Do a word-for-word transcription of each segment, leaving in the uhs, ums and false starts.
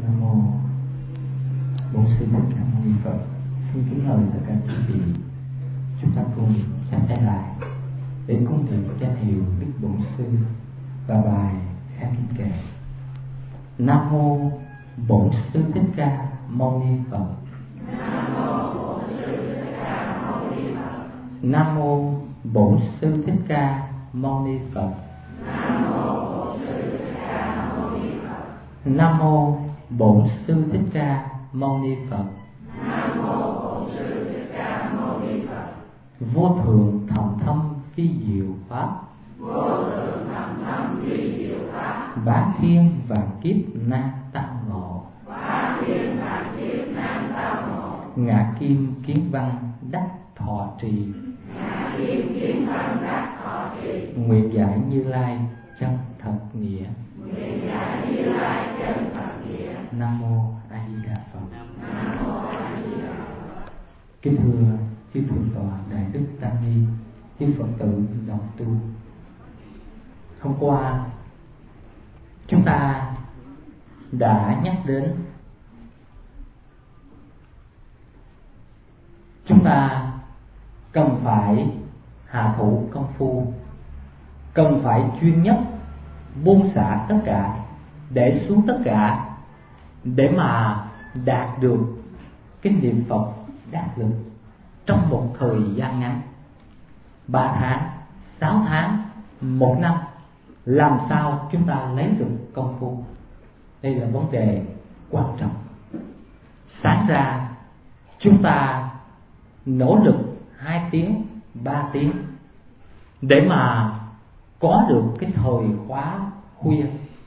Nam mô Bổn Sư Thích Ca Mâu Ni Phật. Xin kính mời tất cả quý vị, chúng ta cùng chắp tay lại để cung niệm danh hiệu Đức Bổn Sư và bài khá kinh kệ. Nam mô Bổn Sư Thích Ca Mâu Ni Phật. Nam mô Bổn Sư Thích Ca Mâu Ni Phật. Nam mô Bổn Sư Thích Ca Mâu Ni Phật. Nam mô Bổn Sư Thích Ca Mâu Ni Phật. Nam mô Bổn Sư Thích Ca Mâu Ni Phật. Nam mô Bổn Sư Thích Ca Mâu Ni Phật. Vô thượng thầm thâm phi diệu pháp. Vô thượng thầm thâm phi diệu pháp. Bá thiên vạn kiếp nan tam ngộ. Bá thiên vạn kiếp nan tam ngộ. Ngạ kim kiến văn đắc thọ trì. Ngạ kim kiến văn đắc thọ trì. Nguyện giải Như Lai chân thật nghĩa. Nguyện giải Như Lai chân thật nghĩa. Nam mô A Di Đà Phật. Nam mô A Di Đà Phật. Kính thưa chư thượng tọa đại đức tăng ni, chư Phật tử đồng tu. Hôm qua chúng ta đã nhắc đến chúng ta cần phải hạ thủ công phu, cần phải chuyên nhất, buông xả tất cả, để xuống tất cả, để mà đạt được cái niệm Phật đắc lực trong một thời gian ngắn, ba tháng, sáu tháng, một năm. Làm sao chúng ta lấy được công phu? Đây là vấn đề quan trọng. Sáng ra chúng ta nỗ lực hai tiếng, ba tiếng để mà có được cái thời khóa khuya.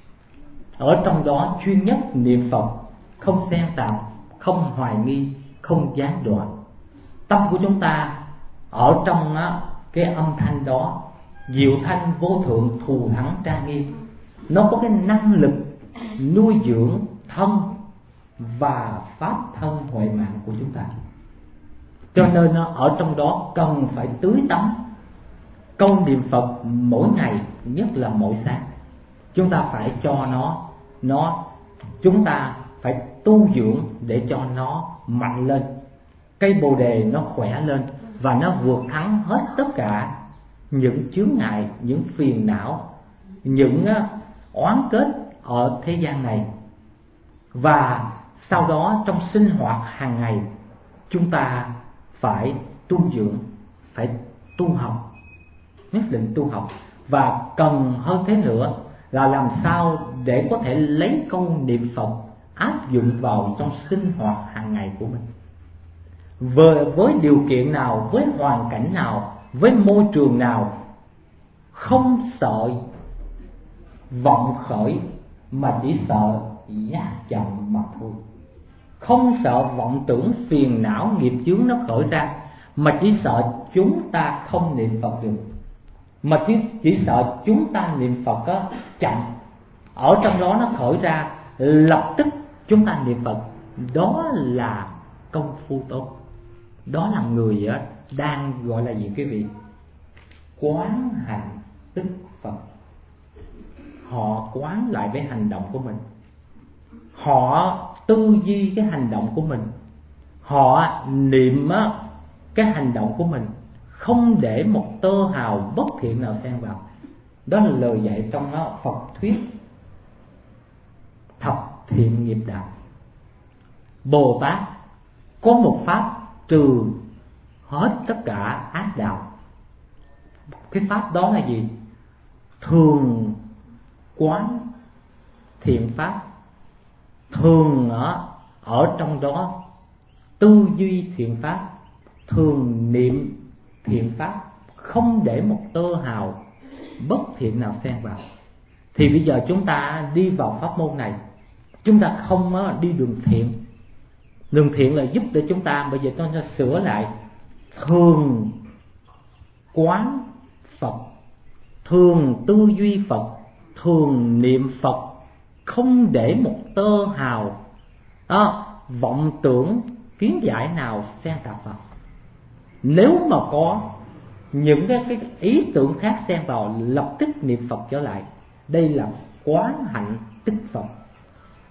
Ở trong đó chuyên nhất niệm Phật, không xen tạp, không hoài nghi, không gián đoạn. Tâm của chúng ta ở trong cái âm thanh đó, diệu thanh vô thượng thù thắng trang nghiêm, nó có cái năng lực nuôi dưỡng thân và pháp thân huệ mạng của chúng ta. Cho nên ở trong đó cần phải tưới tắm câu niệm Phật mỗi ngày, nhất là mỗi sáng. Chúng ta phải cho nó nó chúng ta phải tu dưỡng để cho nó mạnh lên, cây bồ đề nó khỏe lên và nó vượt thắng hết tất cả những chướng ngại, những phiền não, những oán kết ở thế gian này. Và sau đó trong sinh hoạt hàng ngày chúng ta phải tu dưỡng, phải tu học, nhất định tu học. Và cần hơn thế nữa là làm sao để có thể lấy câu niệm Phật áp dụng vào trong sinh hoạt hàng ngày của mình. Với, với điều kiện nào, với hoàn cảnh nào, với môi trường nào, không sợ vọng khởi mà chỉ sợ giác chậm mà thôi. Không sợ vọng tưởng phiền não nghiệp chướng nó khởi ra, mà chỉ sợ chúng ta không niệm Phật được, mà chỉ, chỉ sợ chúng ta niệm Phật á, chậm. Ở trong đó nó khởi ra, lập tức chúng ta niệm Phật. Đó là công phu tốt. Đó là người á, đang gọi là gì quý vị? Quán hành tức Phật. Họ quán lại với hành động của mình, họ tư duy cái hành động của mình, họ niệm á, cái hành động của mình, không để một tơ hào bất thiện nào xen vào. Đó là lời dạy trong đó Phật thuyết thập thiện nghiệp đạo. Bồ Tát có một pháp trừ hết tất cả ác đạo. Cái pháp đó là gì? Thường quán thiện pháp, thường ở, ở trong đó tư duy thiện pháp, thường niệm thiện pháp, không để một tơ hào bất thiện nào xen vào. Thì bây giờ chúng ta đi vào pháp môn này, chúng ta không đi đường thiện. Đường thiện là giúp để chúng ta, bây giờ chúng ta sửa lại thường quán Phật, thường tư duy Phật, thường niệm Phật, không để một tơ hào à, vọng tưởng kiến giải nào xen tạp vào. Nếu mà có những cái, cái ý tưởng khác xen vào, lập tức niệm Phật trở lại. Đây là quán hạnh tức Phật.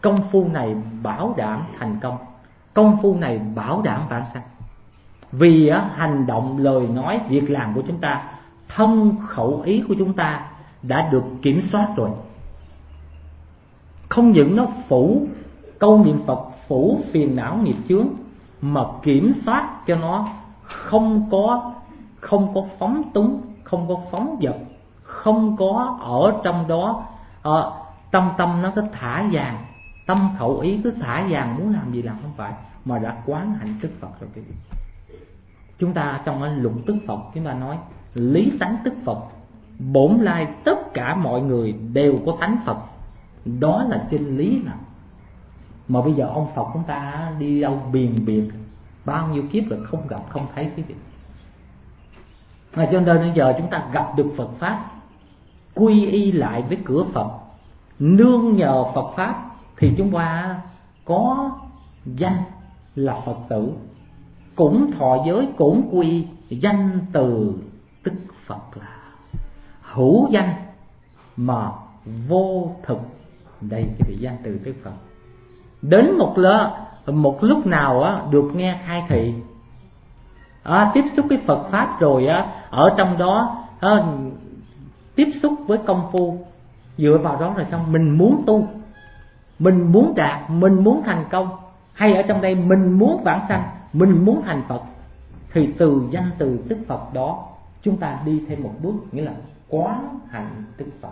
công phu này bảo đảm thành công, công phu này bảo đảm vãng sanh. Vì á, hành động, lời nói, việc làm của chúng ta, thân khẩu ý của chúng ta đã được kiểm soát rồi. Không những nó phủ câu niệm Phật, phủ phiền não nghiệp chướng, mà kiểm soát cho nó không có không có phóng túng, không có phóng dật, không có ở trong đó à, tâm tâm nó cứ thả vàng, tâm khẩu ý cứ thả vàng, muốn làm gì làm không phải, mà đã quán hạnh tức Phật rồi. Chúng ta trong cái lục tức Phật chúng ta nói lý tánh tức Phật, bổn lai tất cả mọi người đều có tánh Phật, đó là chân lý nào. Mà bây giờ ông Phật chúng ta đi đâu biền biệt, bao nhiêu kiếp rồi không gặp không thấy cái gì. À, cho nên bây giờ chúng ta gặp được Phật Pháp, quy y lại với cửa Phật, nương nhờ Phật Pháp thì chúng ta có danh là Phật tử, cũng thọ giới, cũng quy danh từ tức Phật, là hữu danh mà vô thực. Đây cái vị danh từ tức Phật. Đến một lỡ, một lúc nào á, được nghe khai thị, à, tiếp xúc với Phật Pháp rồi á, ở trong đó à, tiếp xúc với công phu, dựa vào đó rồi xong mình muốn tu, mình muốn đạt, mình muốn thành công, hay ở trong đây mình muốn vãng sanh, mình muốn thành Phật, thì từ danh từ tức Phật đó chúng ta đi thêm một bước, nghĩa là quán hạnh tức Phật.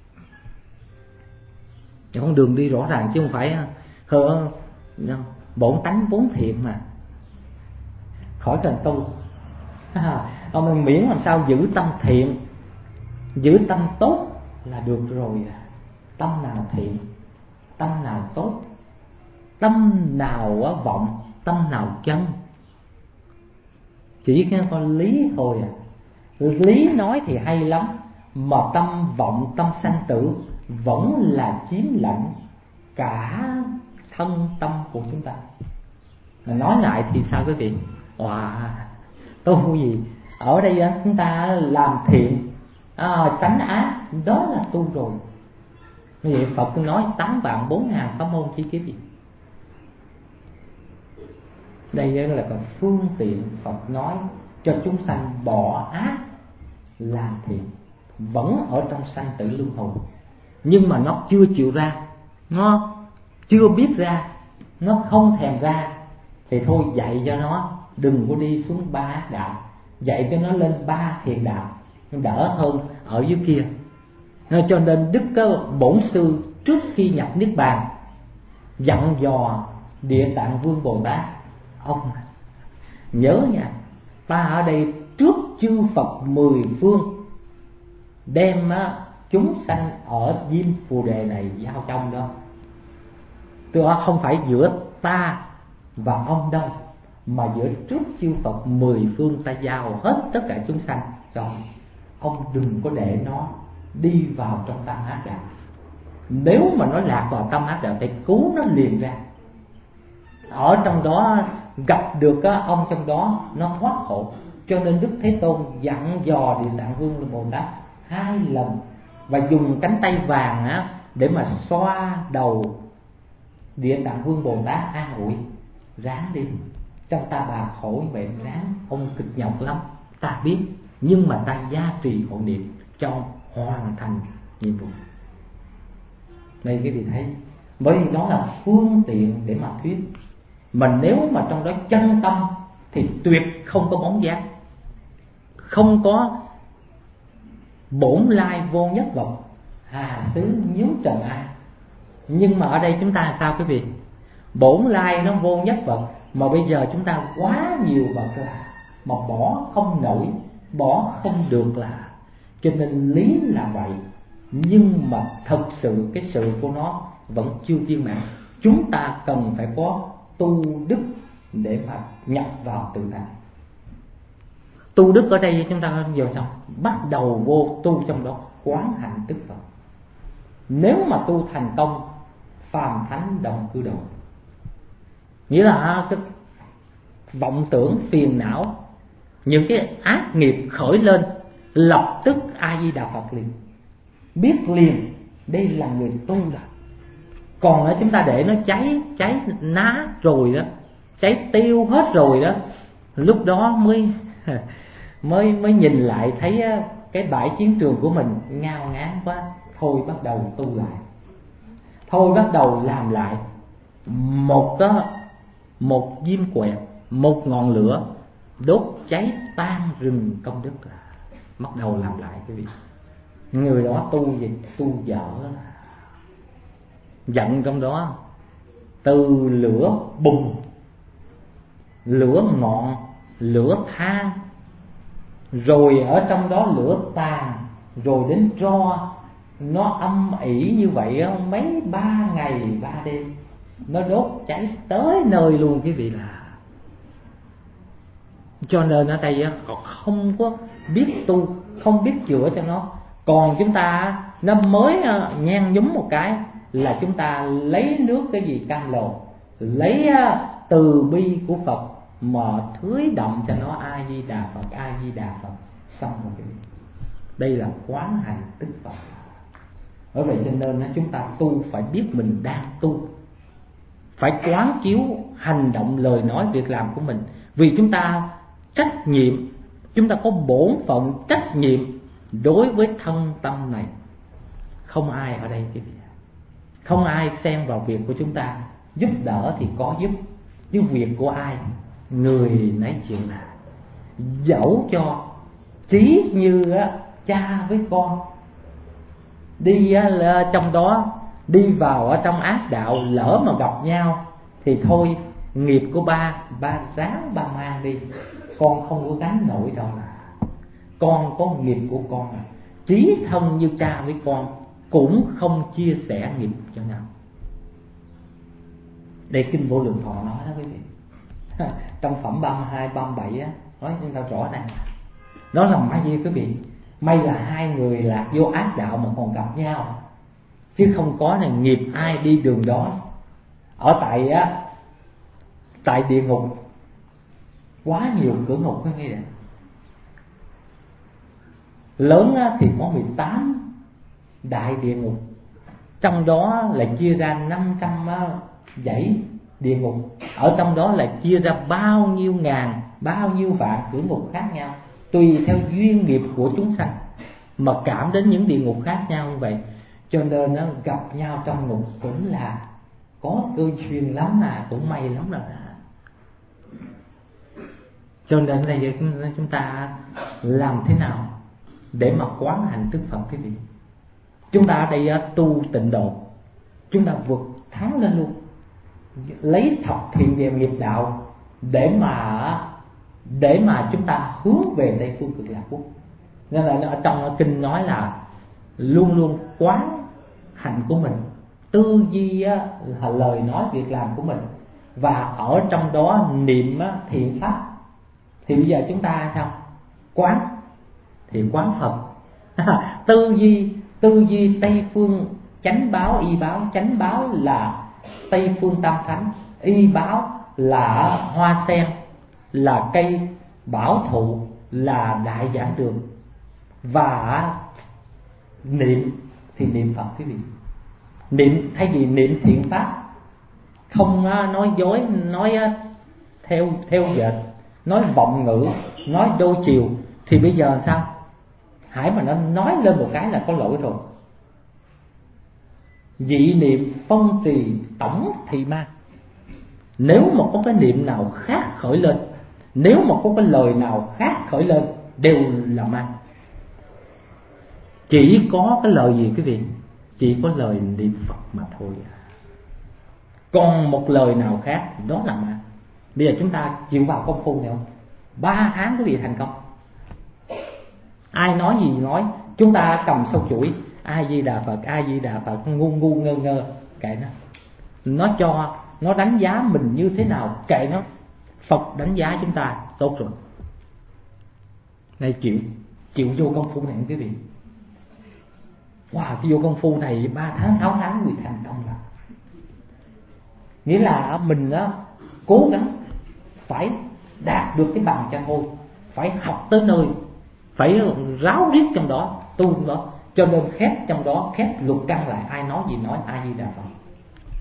Con đường đi rõ ràng chứ không phải hờ, bổn tánh vốn thiện mà khỏi cần tu. À, mình miễn làm sao giữ tâm thiện, giữ tâm tốt là được rồi. Tâm nào thiện, tâm nào tốt, tâm nào vọng, tâm nào chân, chỉ cái con lý thôi à. Lý nói thì hay lắm, mà tâm vọng, tâm sanh tử vẫn là chiếm lãnh cả thân tâm của chúng ta. Nói lại thì sao quý vị? Wow, tu gì? Ở đây chúng ta làm thiện, à, tránh ác, đó là tu rồi. Như vậy Phật nói tám vạn bốn ngàn pháp môn chi kiếp gì? Đây là còn phương tiện Phật nói cho chúng sanh bỏ ác làm thiện, vẫn ở trong sanh tử luân hồi, nhưng mà nó chưa chịu ra, nó chưa biết ra, nó không thèm ra, thì thôi dạy cho nó đừng có đi xuống ba ác đạo, dạy cho nó lên ba thiện đạo, đỡ hơn ở dưới kia. Cho nên Đức Bổn Sư trước khi nhập Niết Bàn dặn dò Địa Tạng Vương Bồ Tát: ông nhớ nha, ta ở đây trước chư Phật mười phương đem á, chúng sanh ở Diêm Phù Đề này giao trong đó. Tức là không phải giữa ta và ông đâu, mà giữa trước chư Phật mười phương ta giao hết tất cả chúng sanh cho ông. Đừng có để nó đi vào trong tam ác đạo. Nếu mà nó lạc vào tam ác đạo thì cứu nó liền ra. Ở trong đó gặp được á, ông trong đó nó thoát khổ. Cho nên Đức Thế Tôn dặn dò Địa Tạng Vương Bồ Tát hai lần, và dùng cánh tay vàng á, để mà xoa đầu Địa Tạng Vương Bồ Tát, an ủi: ráng đi, trong ta bà khổ vậy, ráng, ông cực nhọc lắm, ta biết, nhưng mà ta gia trì hộ niệm cho ông hoàn thành nhiệm vụ. Đây cái vị thấy, bởi vì đó là phương tiện để mà thuyết. Mà nếu mà trong đó chân tâm thì tuyệt không có bóng dáng, không có bổn lai vô nhất vật, hà xứ nhướng trần ai. Nhưng mà ở đây chúng ta sao quý vị? Bổn lai nó vô nhất vật, mà bây giờ chúng ta quá nhiều vật là mà bỏ không nổi, bỏ không được là. Cho nên lý là vậy, nhưng mà thật sự cái sự của nó vẫn chưa viên mãn. Chúng ta cần phải có tu đức để mà nhập vào tự tại. Tu đức ở đây chúng ta giờ xong bắt đầu vô tu trong đó quán hạnh tức Phật. Nếu mà tu thành công, phàm thánh đồng cư độ, nghĩa là cái vọng tưởng phiền não, những cái ác nghiệp khởi lên, lập tức A Di Đà Phật liền biết liền đây là người tu rồi. Còn đó chúng ta để nó cháy cháy nát rồi đó, cháy tiêu hết rồi đó, lúc đó mới mới mới nhìn lại thấy cái bãi chiến trường của mình ngao ngán quá, thôi bắt đầu tu lại, thôi bắt đầu làm lại. Một đó, một diêm quẹt, một ngọn lửa đốt cháy tan rừng công đức là bắt đầu làm lại quý vị. Người đó tu gì? Tu dở, giận trong đó, từ lửa bùng, lửa ngọn, lửa than, rồi ở trong đó lửa tàn, rồi đến tro. Nó âm ỉ như vậy mấy ba ngày ba đêm, nó đốt cháy tới nơi luôn quý vị. Là cho nên ở đây không có biết tu, không biết chữa cho nó. Còn chúng ta nó mới nhen nhúm một cái là chúng ta lấy nước cái gì cam lồ, lấy từ bi của Phật mà thưới đậm cho nó A Di Đà Phật, A Di Đà Phật, xong rồi quý vị. Đây là quán hành tức Phật. Bởi vậy cho nên chúng ta tu phải biết mình đang tu, phải quán chiếu hành động, lời nói, việc làm của mình. Vì chúng ta trách nhiệm, chúng ta có bổn phận trách nhiệm đối với thân tâm này. Không ai ở đây quý vị, không ai xen vào việc của chúng ta. Giúp đỡ thì có giúp, chứ việc của ai người nấy chịu làm. Dẫu cho trí như cha với con đi trong đó, đi vào ở trong ác đạo, lỡ mà gặp nhau thì thôi, nghiệp của ba, ba ráng ba mang đi, con không có gánh nổi đâu. Là con có nghiệp của con, chí thân như cha với con cũng không chia sẻ nghiệp cho nhau. Đây Kinh Vô Lượng Thọ nói đó quý vị. Trong phẩm ba mươi hai, ba mươi bảy á, nói chúng ta rõ ràng. Đó là may gì quý vị? May là hai người lạc vô ác đạo mà còn gặp nhau, chứ không có là nghiệp ai đi đường đó. Ở tại á, tại địa ngục quá nhiều cửa ngục quý vị. Lớn thì có mười tám đại địa ngục, trong đó là chia ra năm trăm dãy địa ngục. Ở trong đó là chia ra bao nhiêu ngàn, bao nhiêu vạn cửa ngục khác nhau, tùy theo duyên nghiệp của chúng sanh mà cảm đến những địa ngục khác nhau như vậy. Cho nên nó gặp nhau trong ngục cũng là có cơ duyên lắm, mà cũng may lắm rồi. Cho nên đây chúng ta làm thế nào để mà quán hành tức Phật quý vị? Chúng ta ở đây tu tịnh độ, chúng ta vượt thắng lên luôn, lấy thập thiện về nghiệp đạo để mà để mà chúng ta hướng về Tây Phương Cực Lạc Quốc. Nên là ở trong kinh nói là luôn luôn quán hành của mình, tư duy là lời nói việc làm của mình, và ở trong đó niệm thiện pháp. Thì bây giờ chúng ta sao? Quán thì quán Phật. Tư duy tư duy Tây Phương chánh báo, y báo. Chánh báo là Tây Phương Tam Thánh, y báo là hoa sen, là cây bảo thụ, là đại giảng đường. Và niệm thì niệm Phật quý vị. Niệm thay vì niệm thiện pháp, không nói dối, nói theo theo dệt, nói vọng ngữ, nói đôi chiều, thì bây giờ sao? Hãy mà nó nói lên một cái là có lỗi rồi. Dị niệm phân trì tổng thị ma. Nếu mà có cái niệm nào khác khởi lên, nếu mà có cái lời nào khác khởi lên, đều là ma. Chỉ có cái lời gì quý vị? Chỉ có lời niệm Phật mà thôi. Còn một lời nào khác đó là ma. Bây giờ chúng ta chịu vào công phu này không? Ba tháng quý vị thành công. Ai nói gì nói, chúng ta cầm sâu chuỗi A Di Đà Phật, A Di Đà Phật, ngu ngu ngơ ngơ, kệ nó. Nó cho, nó đánh giá mình như thế nào, kệ nó. Phật đánh giá chúng ta tốt rồi. Này chịu, chịu vô công phu này quý vị. Wow, cái vô công phu này ba tháng, sáu tháng quý vị thành công rồi. Nghĩa là mình đó cố gắng phải đạt được cái bằng cho thôi, phải học tới nơi, phải ráo riết trong đó, tu trong đó. Cho nên khép trong đó, khép lục căn lại, ai nói gì nói A Di Đà Phật.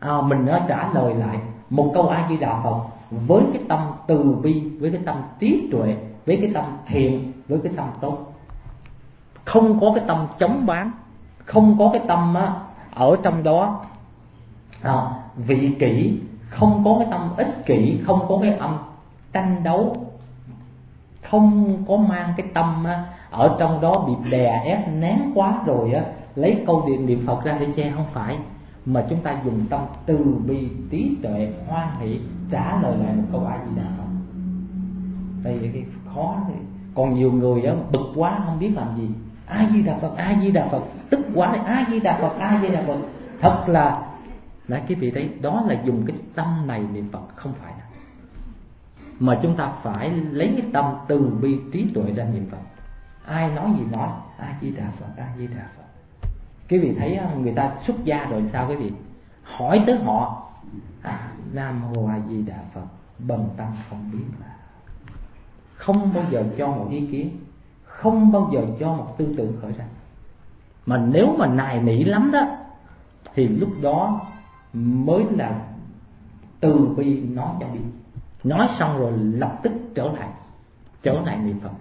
à, mình nó trả lời lại một câu A Di Đà Phật với cái tâm từ bi, với cái tâm trí tuệ, với cái tâm thiện, với cái tâm tốt, không có cái tâm chống bán, không có cái tâm á, ở trong đó à, vị kỷ, không có cái tâm ích kỷ, không có cái âm tranh đấu, không có mang cái tâm á, ở trong đó bị đè ép nén quá rồi á, lấy câu niệm niệm Phật ra để che, không phải, mà chúng ta dùng tâm từ bi trí tuệ hoan hỷ trả lời lại một câu A Di Đà Phật. Đây là cái khó đấy. Còn nhiều người á bực quá không biết làm gì, A Di Đà Phật, A Di Đà Phật, tức quá đấy, A Di Đà Phật, A Di Đà Phật. Thật là đấy, quý vị thấy đó là dùng cái tâm này niệm Phật, không phải đâu. Mà chúng ta phải lấy cái tâm từ bi trí tuệ ra niệm Phật. Ai nói gì nói A Di Đà Phật, A Di Đà Phật. Quý vị thấy người ta xuất gia rồi sao quý vị? Hỏi tới họ à, Nam Mô A Di Đà Phật, bần tăng không biết là, không bao giờ cho một ý kiến, không bao giờ cho một tư tưởng khởi ra. Mà nếu mà nài nỉ lắm đó thì lúc đó mới là từ bi nói cho biết. Nói xong rồi lập tức trở lại trở lại niệm Phật.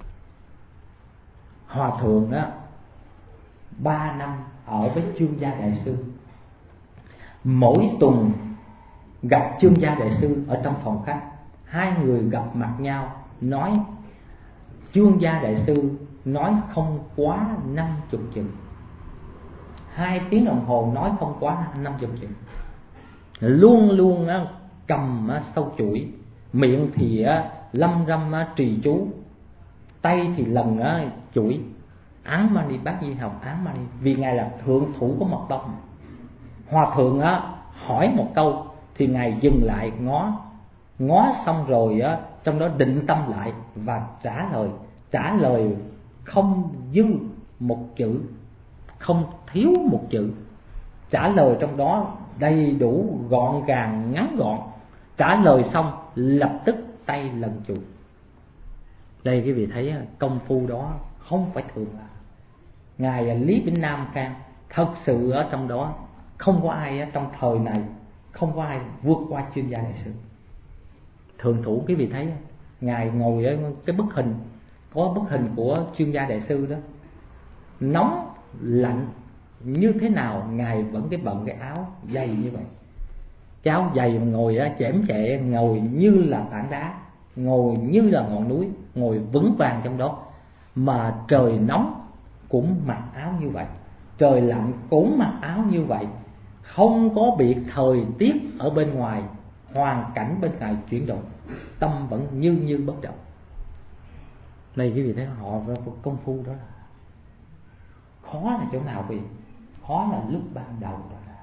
Hòa thượng đó ba năm ở với Chương Gia Đại Sư, mỗi tuần gặp Chương Gia Đại Sư ở trong phòng khách, hai người gặp mặt nhau nói. Chương Gia Đại Sư nói không quá năm chục chữ, hai tiếng đồng hồ nói không quá năm chục chữ, luôn luôn á, cầm á, sâu chuỗi, miệng thì á, lâm râm á, trì chú, tay thì lần á, chuỗi Án Mani Bát Di học Án Mani, vì ngài là thượng thủ của mật tông. Hòa thượng á, hỏi một câu thì ngài dừng lại ngó, ngó xong rồi á, trong đó định tâm lại và trả lời, trả lời không dư một chữ, không thiếu một chữ, trả lời trong đó đầy đủ gọn gàng ngắn gọn. Trả lời xong lập tức tay lần chuột. Đây quý vị thấy công phu đó không phải thường là. Ngài Lý Bỉnh Nam Khang thật sự ở trong đó không có ai ở trong thời này, không có ai vượt qua Chuyên Gia Đại Sư. Thường thủ quý vị thấy ngài ngồi ở cái bức hình, có bức hình của Chuyên Gia Đại Sư đó, nóng lạnh như thế nào ngài vẫn cái bận cái áo dày như vậy, cái áo dày mà ngồi á chễm chệ, ngồi như là tảng đá, ngồi như là ngọn núi, ngồi vững vàng trong đó. Mà trời nóng cũng mặc áo như vậy, trời lạnh cũng mặc áo như vậy, không có bị thời tiết ở bên ngoài, hoàn cảnh bên ngoài chuyển động, tâm vẫn như như bất động. Đây quý vị thấy họ công phu đó là khó là chỗ nào vậy? Khó là lúc ban đầu đó là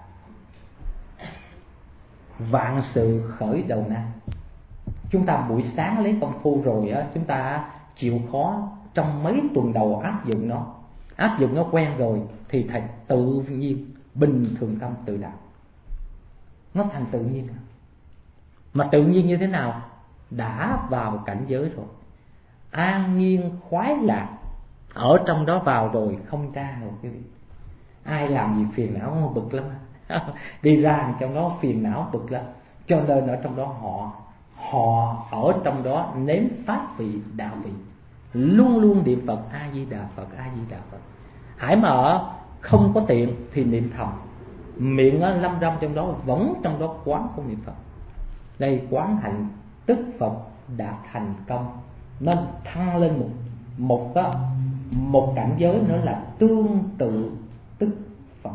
vạn sự khởi đầu nan. Chúng ta buổi sáng lấy công phu rồi á, chúng ta chịu khó trong mấy tuần đầu áp dụng nó, áp dụng nó quen rồi thì thành tự nhiên, bình thường tâm tự đạo, nó thành tự nhiên. Mà tự nhiên như thế nào? Đã vào cảnh giới rồi, an nhiên khoái lạc ở trong đó vào rồi, không ra đâu quý vị. Ai làm gì phiền não bực lắm đi ra trong đó phiền não bực lắm. Cho nên ở trong đó họ họ ở trong đó nếm pháp vị đạo vị, luôn luôn niệm Phật A Di Đà Phật, A Di Đà Phật. Hãy mà ở không có tiện thì niệm thầm, miệng lâm râm trong đó vẫn trong đó quán không niệm Phật. Đây quán hạnh tức Phật đạt thành công, nên thăng lên một một đó, một cảnh giới nữa là tương tự tức Phật.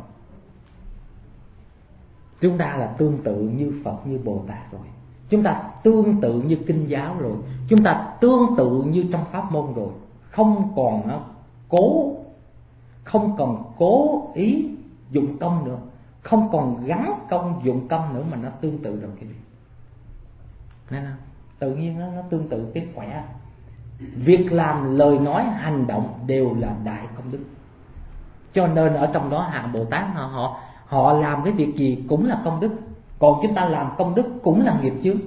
Chúng ta là tương tự như Phật, như Bồ Tát rồi, chúng ta tương tự như kinh giáo rồi, chúng ta tương tự như trong pháp môn rồi, không còn cố không còn cố ý dụng công nữa, không còn gắn công dụng công nữa, mà nó tương tự rồi cái gì. Nên là tự nhiên nó, nó tương tự cái khỏe. Việc làm, lời nói, hành động đều là đại công đức. Cho nên ở trong đó hạng Bồ Tát họ họ họ làm cái việc gì cũng là công đức. Còn chúng ta làm công đức cũng là nghiệp chướng.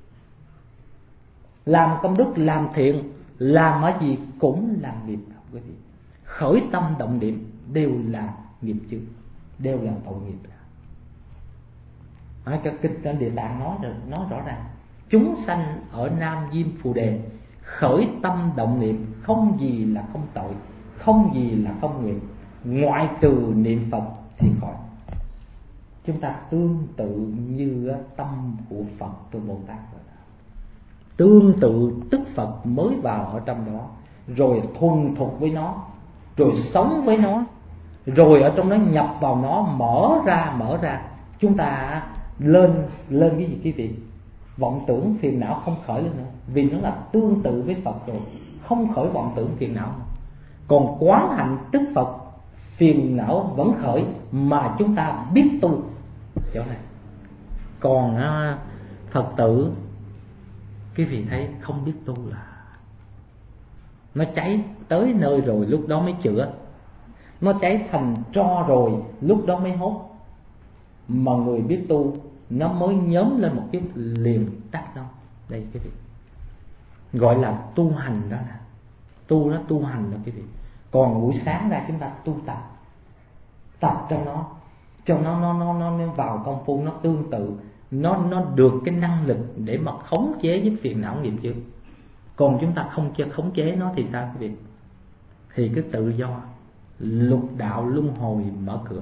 Làm công đức, làm thiện, làm ở gì cũng là nghiệp. Khởi tâm động niệm đều là nghiệp chướng, đều là tội nghiệp. Ở cái kinh Địa Tạng nói rồi, nói rõ ràng chúng sanh ở Nam Diêm Phù Đề khởi tâm động niệm không gì là không tội, không gì là không nghiệp, ngoại trừ niệm Phật thì khỏi. Chúng ta tương tự như tâm của Phật từ Bồ Tát rồi. Tương tự tức Phật mới vào ở trong đó, rồi thuần thục với nó, rồi sống với nó, rồi ở trong đó nhập vào nó, mở ra mở ra. Chúng ta lên lên cái gì quý vị? Vọng tưởng phiền não không khởi lên nữa, vì nó là tương tự với Phật rồi, không khởi vọng tưởng phiền não. Còn quán hạnh tức Phật, phiền não vẫn khởi mà chúng ta biết tu chỗ này. Còn uh, Phật tử quý vị thấy không biết tu là nó cháy tới nơi rồi lúc đó mới chữa, nó cháy thành tro rồi lúc đó mới hốt. Mà người biết tu nó mới nhóm lên một chút liền tắt đâu. Đây quý vị, gọi là tu hành đó nè. Tu nó tu hành đó quý vị. Còn buổi sáng ra chúng ta tu tập, tập cho nó, cho nó nó nó nó vào công phu, nó tương tự, nó nó được cái năng lực để mà khống chế với phiền não nghiệp chướng. Còn chúng ta không chơi khống chế nó thì sao quý vị? Thì cứ tự do lục đạo luân hồi mở cửa.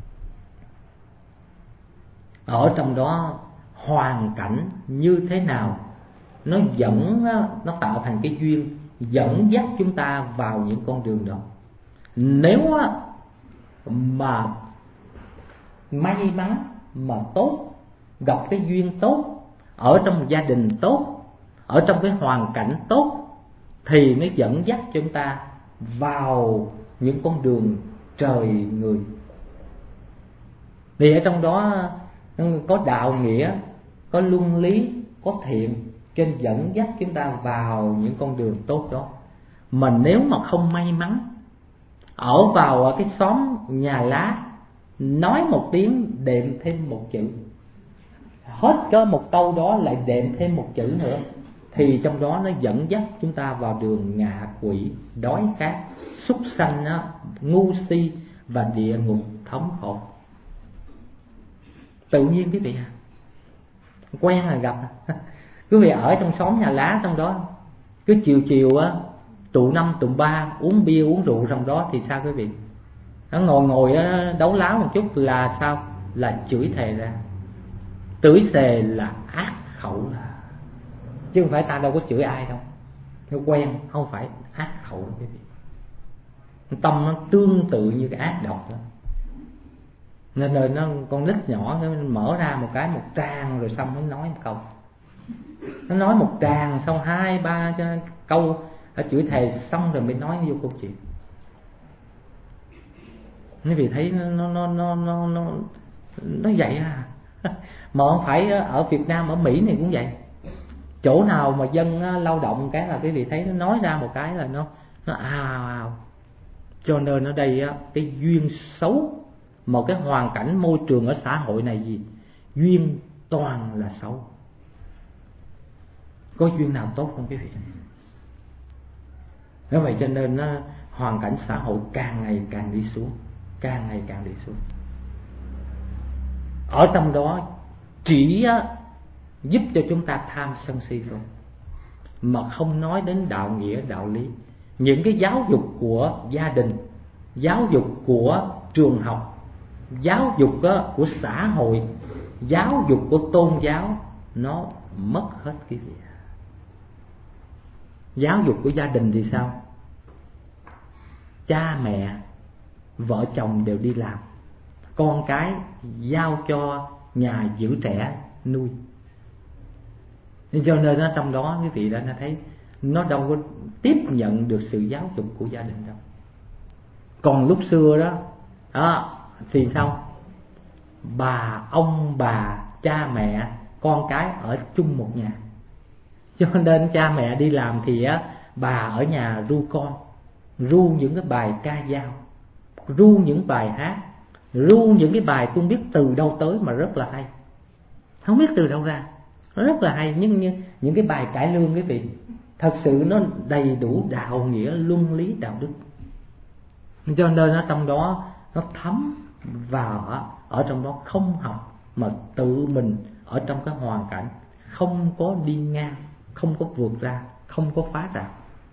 Ở trong đó hoàn cảnh như thế nào nó dẫn, nó tạo thành cái duyên dẫn dắt chúng ta vào những con đường đó. Nếu mà may mắn mà tốt, gặp cái duyên tốt, ở trong một gia đình tốt, ở trong cái hoàn cảnh tốt, thì nó dẫn dắt chúng ta vào những con đường trời người. Vì ở trong đó có đạo nghĩa, có luân lý, có thiện, trên dẫn dắt chúng ta vào những con đường tốt đó. Mà nếu mà không may mắn, ở vào cái xóm nhà lá, nói một tiếng đệm thêm một chữ, hết có một câu đó lại đệm thêm một chữ nữa, thì trong đó nó dẫn dắt chúng ta vào đường ngạ quỷ, đói khát, súc sanh, ngu si và địa ngục thống khổ. Tự nhiên quý vị à, quen là gặp. Quý vị ở trong xóm nhà lá trong đó, cứ chiều chiều á, tụ năm tụ ba uống bia uống rượu trong đó thì sao quý vị? Nó ngồi ngồi á, đấu láo một chút là sao? Là chửi thề ra. Chửi thề là ác khẩu, là chứ không phải ta đâu có chửi ai đâu. Nó quen, không phải ác khẩu đâu quý vị. Tâm nó tương tự như cái ác độc đó. Nên rồi nó con nít nhỏ nó mở ra một cái một tràng rồi xong nó nói một câu. Nó nói một tràng xong hai ba câu ở chửi thề xong rồi mới nói vô câu chuyện. Quý vị thấy nó nó nó nó nó nó, nó vậy à. Mà không phải ở Việt Nam, ở Mỹ này cũng vậy. Chỗ nào mà dân lao động cái là quý vị thấy nó nói ra một cái là nó nó ào ào. Cho nên ở đây cái duyên xấu, một cái hoàn cảnh môi trường ở xã hội này gì, duyên toàn là xấu. Có duyên nào tốt không quý vị? Nếu vậy cho nên nó, hoàn cảnh xã hội càng ngày càng đi xuống, càng ngày càng đi xuống. Ở trong đó chỉ giúp cho chúng ta tham sân si thôi, mà không nói đến đạo nghĩa, đạo lý. Những cái giáo dục của gia đình, giáo dục của trường học, giáo dục của xã hội, giáo dục của tôn giáo, nó mất hết cái gì. Giáo dục của gia đình thì sao? Cha mẹ, vợ chồng đều đi làm, con cái giao cho nhà giữ trẻ nuôi. Nên cho nên ở trong đó quý vị đã thấy nó đâu có tiếp nhận được sự giáo dục của gia đình đâu. Còn lúc xưa đó, đó thì sao? Bà, ông, bà, cha mẹ, con cái ở chung một nhà. Cho nên cha mẹ đi làm thì á, bà ở nhà ru con, ru những cái bài ca dao, ru những bài hát, ru những cái bài tôi biết từ đâu tới mà rất là hay, không biết từ đâu ra, nó rất là hay. Nhưng như những cái bài cải lương quý vị, thật sự nó đầy đủ đạo nghĩa, luân lý, đạo đức. Cho nên ở trong đó nó thấm vào, ở trong đó không học mà tự mình ở trong cái hoàn cảnh không có đi ngang, không có vượt ra, không có phá trào.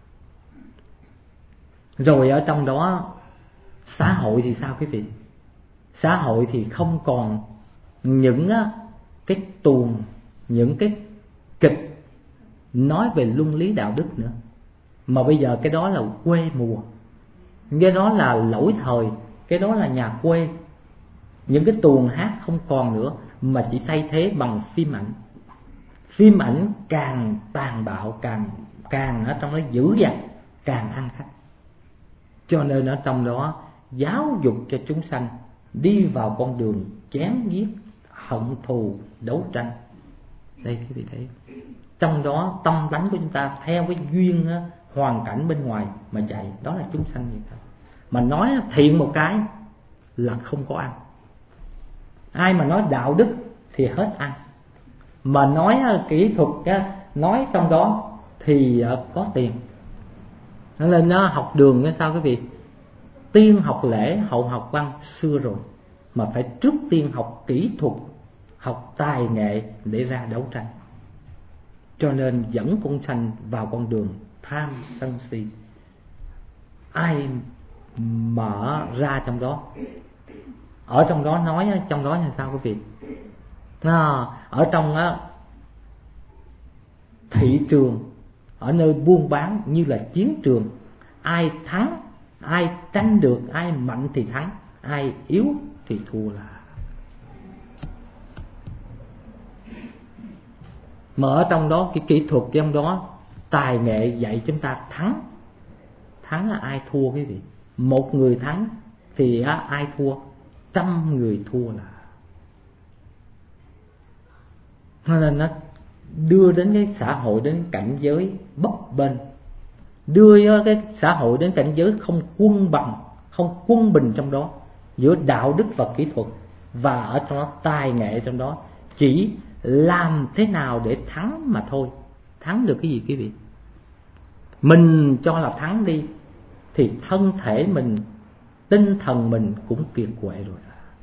Rồi ở trong đó xã hội thì sao quý vị? Xã hội thì không còn những cái tuồng, những cái kịch nói về luân lý đạo đức nữa, mà bây giờ cái đó là quê mùa, cái đó là lỗi thời, cái đó là nhà quê. Những cái tuồng hát không còn nữa, mà chỉ thay thế bằng phim ảnh. Phim ảnh càng tàn bạo, càng càng ở trong đó dữ dằn, càng ăn khách. Cho nên ở trong đó giáo dục cho chúng sanh đi vào con đường chém giết, hận thù, đấu tranh. Đây quý vị thấy, trong đó tâm tánh của chúng ta theo cái duyên hoàn cảnh bên ngoài mà chạy, đó là chúng sanh như thế. Mà nói thiện một cái là không có ăn. Ai mà nói đạo đức thì hết ăn. Mà nói kỹ thuật, nói trong đó thì có tiền. Nên nó học đường cái sao quý vị? Tiên học lễ, hậu học văn xưa rồi, mà phải trước tiên học kỹ thuật, học tài nghệ để ra đấu tranh. Cho nên dẫn con sanh vào con đường tham sân si. Ai mở ra trong đó, ở trong đó nói trong đó là sao quý vị? À, ở trong á, thị trường, ở nơi buôn bán như là chiến trường. Ai thắng, ai tranh được, ai mạnh thì thắng, ai yếu thì thua là. Mà ở trong đó cái kỹ thuật trong đó, tài nghệ dạy chúng ta thắng. Thắng là ai thua quý vị? Một người thắng thì ai thua? Trăm người thua là. Nên nó đưa đến cái xã hội đến cảnh giới bấp bênh, đưa cái xã hội đến cảnh giới không quân bằng, không quân bình trong đó, giữa đạo đức và kỹ thuật, và ở trong đó tài nghệ trong đó, chỉ làm thế nào để thắng mà thôi. Thắng được cái gì quý vị? Mình cho là thắng đi thì thân thể mình, tinh thần mình cũng kiệt quệ rồi.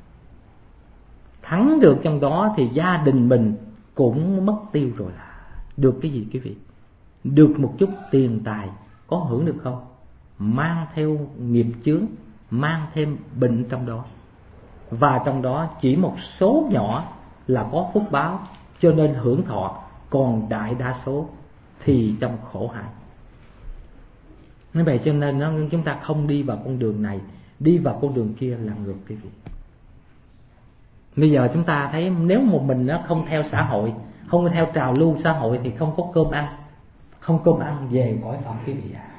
Thắng được trong đó thì gia đình mình cũng mất tiêu rồi là. Được cái gì quý vị? Được một chút tiền tài, có hưởng được không? Mang theo nghiệp chướng, mang thêm bệnh trong đó. Và trong đó chỉ một số nhỏ là có phúc báo cho nên hưởng thọ, còn đại đa số thì trong khổ hại. Nên vậy cho nên nó, chúng ta không đi vào con đường này, đi vào con đường kia là ngược quý vị. Bây giờ chúng ta thấy nếu một mình nó không theo xã hội, không theo trào lưu xã hội thì không có cơm ăn. Không cơm ăn về cõi Phật quý vị à.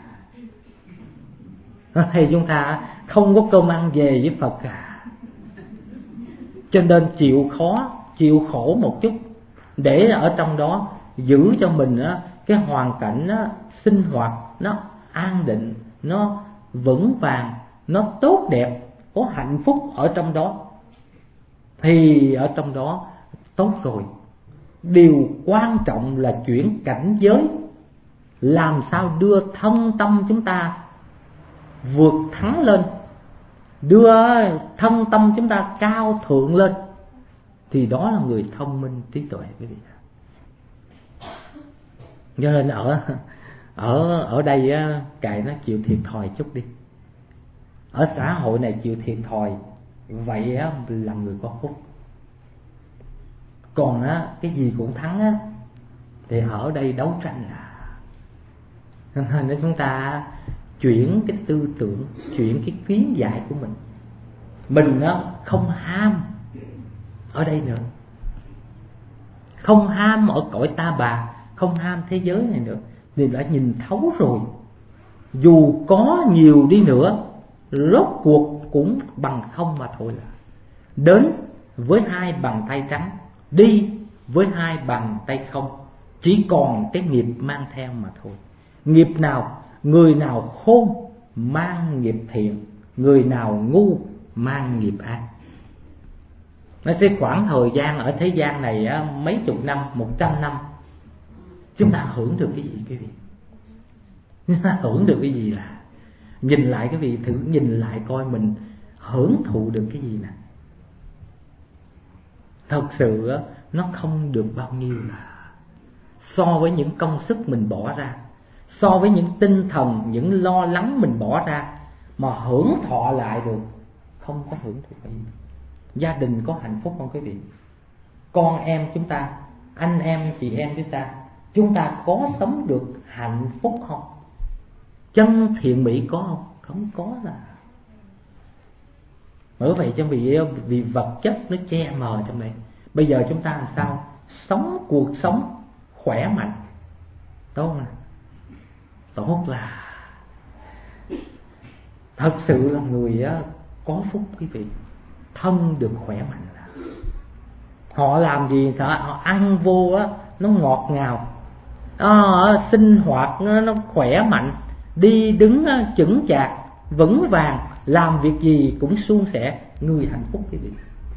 Thì chúng ta không có cơm ăn về với Phật cả. Cho nên chịu khó, chịu khổ một chút để ở trong đó giữ cho mình á, cái hoàn cảnh á, sinh hoạt nó an định, nó vững vàng, nó tốt đẹp, có hạnh phúc ở trong đó, thì ở trong đó tốt rồi. Điều quan trọng là chuyển cảnh giới, làm sao đưa thân tâm chúng ta vượt thắng lên, đưa thân tâm chúng ta cao thượng lên, thì đó là người thông minh trí tuệ quý vị. Cho nên ở ở ở đây á, cậy nó chịu thiệt thòi chút đi. Ở xã hội này chịu thiệt thòi, vậy á, là người có phúc. Còn á, cái gì cũng thắng á, thì ở đây đấu tranh là. Nên nếu chúng ta chuyển cái tư tưởng, chuyển cái kiến giải của mình, mình á, không ham ở đây nữa, không ham ở cõi ta bà, không ham thế giới này nữa, thì đã nhìn thấu rồi. Dù có nhiều đi nữa, rốt cuộc cũng bằng không mà thôi là. Đến với hai bàn tay trắng, đi với hai bàn tay không, chỉ còn cái nghiệp mang theo mà thôi. Nghiệp nào? Người nào khôn mang nghiệp thiện, người nào ngu mang nghiệp ác. Nó sẽ khoảng thời gian ở thế gian này á, mấy chục năm, một trăm năm, chúng ta hưởng được cái gì quý vị? Chúng ta hưởng được cái gì là nhìn lại cái vị, thử nhìn lại coi mình hưởng thụ được cái gì nè. thật sự nó không được bao nhiêu là so với những công sức mình bỏ ra, so với những tinh thần, những lo lắng mình bỏ ra, mà hưởng thọ lại được không có hưởng thụ gì. Gia đình có hạnh phúc không quý vị? Con em chúng ta, anh em chị em chúng ta, chúng ta có sống được hạnh phúc không? Chân thiện mỹ có không? Không có là. Bởi vậy cho vì vì vật chất nó che mờ trong này. Bây giờ chúng ta làm sao sống cuộc sống khỏe mạnh, tốt không? Tốt là thật sự là người có phúc quý vị. Thân được khỏe mạnh là họ làm gì họ ăn vô á nó ngọt ngào, à, sinh hoạt nó, nó khỏe mạnh, đi đứng chững chạc vững vàng, làm việc gì cũng suôn sẻ, người hạnh phúc quý vị.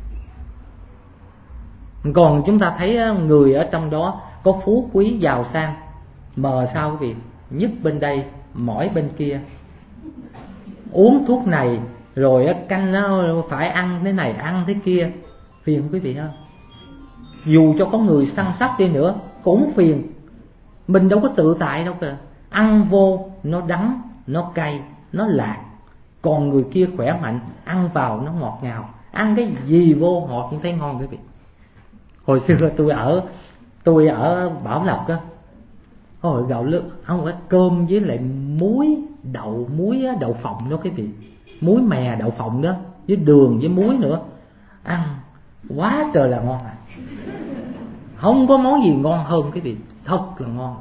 Còn chúng ta thấy người ở trong đó có phú quý giàu sang, mờ sao quý vị, nhức bên đây mỏi bên kia, uống thuốc này rồi canh nó phải ăn thế này ăn thế kia, phiền quý vị không? Dù cho có người săn sóc đi nữa cũng phiền. Mình đâu có tự tại đâu kìa. Ăn vô nó đắng, nó cay, nó lạc. Còn người kia khỏe mạnh, ăn vào nó ngọt ngào, ăn cái gì vô họ cũng thấy ngon quý vị. Hồi xưa tôi ở tôi ở Bảo Lộc á, hồi gạo lứt không phải cơm với lại muối đậu, muối đậu phộng đó quý vị, muối mè đậu phộng đó với đường với muối nữa, ăn quá trời là ngon à. Không có món gì ngon hơn quý vị, thật là ngon.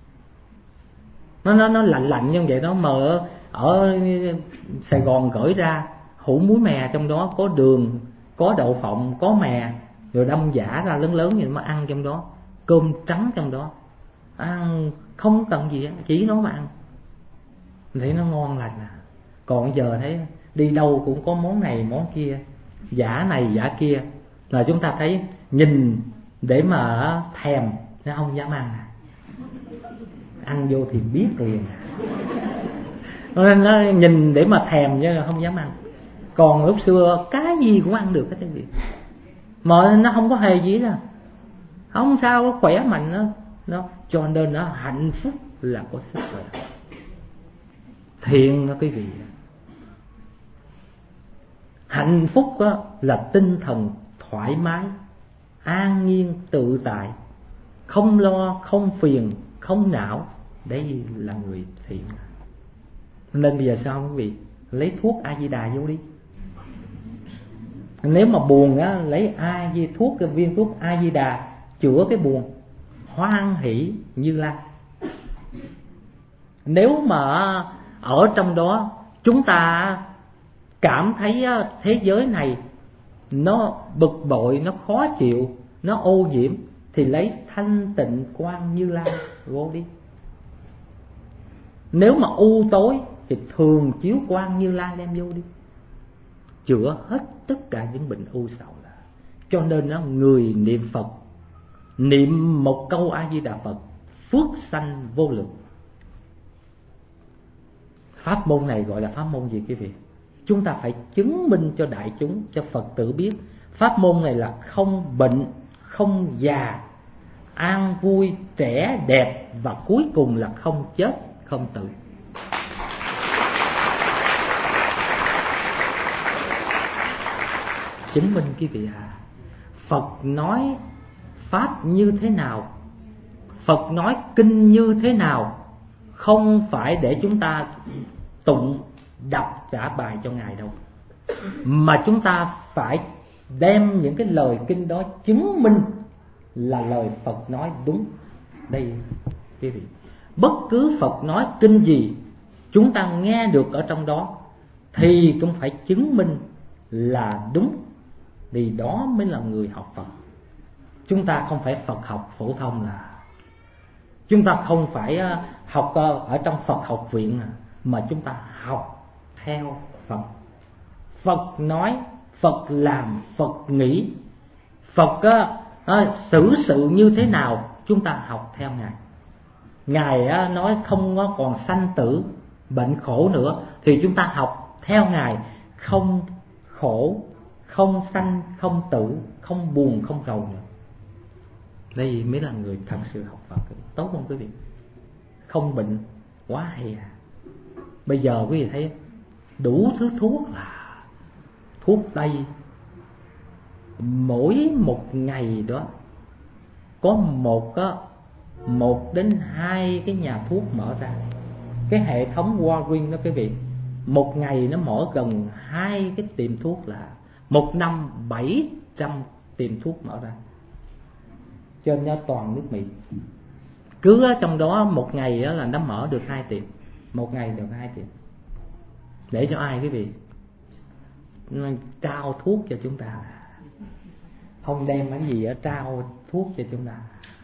Nó nó nó lạnh lạnh như vậy đó, mà ở, ở Sài Gòn gửi ra hũ muối mè, trong đó có đường, có đậu phộng, có mè, rồi đâm giả ra lớn lớn vậy mà ăn trong đó, cơm trắng trong đó, ăn không cần gì, chỉ nó mà ăn thấy nó ngon lành à. Còn giờ thấy đi đâu cũng có món này món kia, giả này giả kia, là chúng ta thấy nhìn để mà thèm nó không dám ăn à. Ăn vô thì biết liền à. Nên nó nhìn để mà thèm chứ không dám ăn. Còn lúc xưa cái gì cũng ăn được hết trơn, mà nó không có hề gì đâu, không sao, nó khỏe mạnh, nó nó cho nên nó hạnh phúc là có sức rồi. Thiện đó quý vị, hạnh phúc đó là tinh thần thoải mái, an nhiên tự tại, không lo, không phiền, không não. Đấy là người thiện. Nên bây giờ sao quý vị, lấy thuốc A Di Đà vô đi. Nếu mà buồn á, lấy A Di thuốc, cái viên thuốc A Di Đà chữa cái buồn, hoan hỷ Như Lai. Nếu mà ở trong đó chúng ta cảm thấy thế giới này nó bực bội, nó khó chịu, nó ô nhiễm, thì lấy thanh tịnh quang Như Lai vô đi. Nếu mà u tối thì thường chiếu quang Như Lai đem vô đi, chữa hết tất cả những bệnh u sầu là. Cho nên đó, người niệm Phật, niệm một câu A Di Đà Phật, phước sanh vô lượng. Pháp môn này gọi là pháp môn gì quý vị? Chúng ta phải chứng minh cho đại chúng, cho Phật tử biết pháp môn này là không bệnh, không già, an vui, trẻ đẹp, và cuối cùng là không chết, không tử. Chứng minh quý vị à, Phật nói pháp như thế nào, Phật nói kinh như thế nào, không phải để chúng ta tụng đọc trả bài cho Ngài đâu, mà chúng ta phải đem những cái lời kinh đó chứng minh là lời Phật nói đúng. Đây quý vị, bất cứ Phật nói kinh gì chúng ta nghe được ở trong đó thì cũng phải chứng minh là đúng, vì đó mới là người học Phật. Chúng ta không phải Phật học phổ thông, là chúng ta không phải học ở trong Phật học viện, mà chúng ta học theo Phật. Phật nói, Phật làm, Phật nghĩ, Phật à, xử sự như thế nào chúng ta học theo Ngài. Ngài à, nói không có còn sanh tử bệnh khổ nữa thì chúng ta học theo Ngài, không khổ, không sanh không tử, không buồn không rầu nữa. Đây mới là người thật sự học Phật. Tốt không quý vị? Không bệnh, quá hay à. Bây giờ quý vị thấy đủ thứ thuốc là thuốc Tây, mỗi một ngày đó có một á, một đến hai cái nhà thuốc mở ra. Cái hệ thống Walgreens đó quý vị, một ngày nó mở gần hai cái tiệm thuốc, là một năm bảy trăm tiệm thuốc mở ra trên nó toàn nước Mỹ. Cứ ở trong đó một ngày đó là nó mở được hai tiệm, một ngày được hai tiệm. Để cho ai quý vị? Trao thuốc cho chúng ta, không đem cái gì ở trao thuốc cho chúng ta.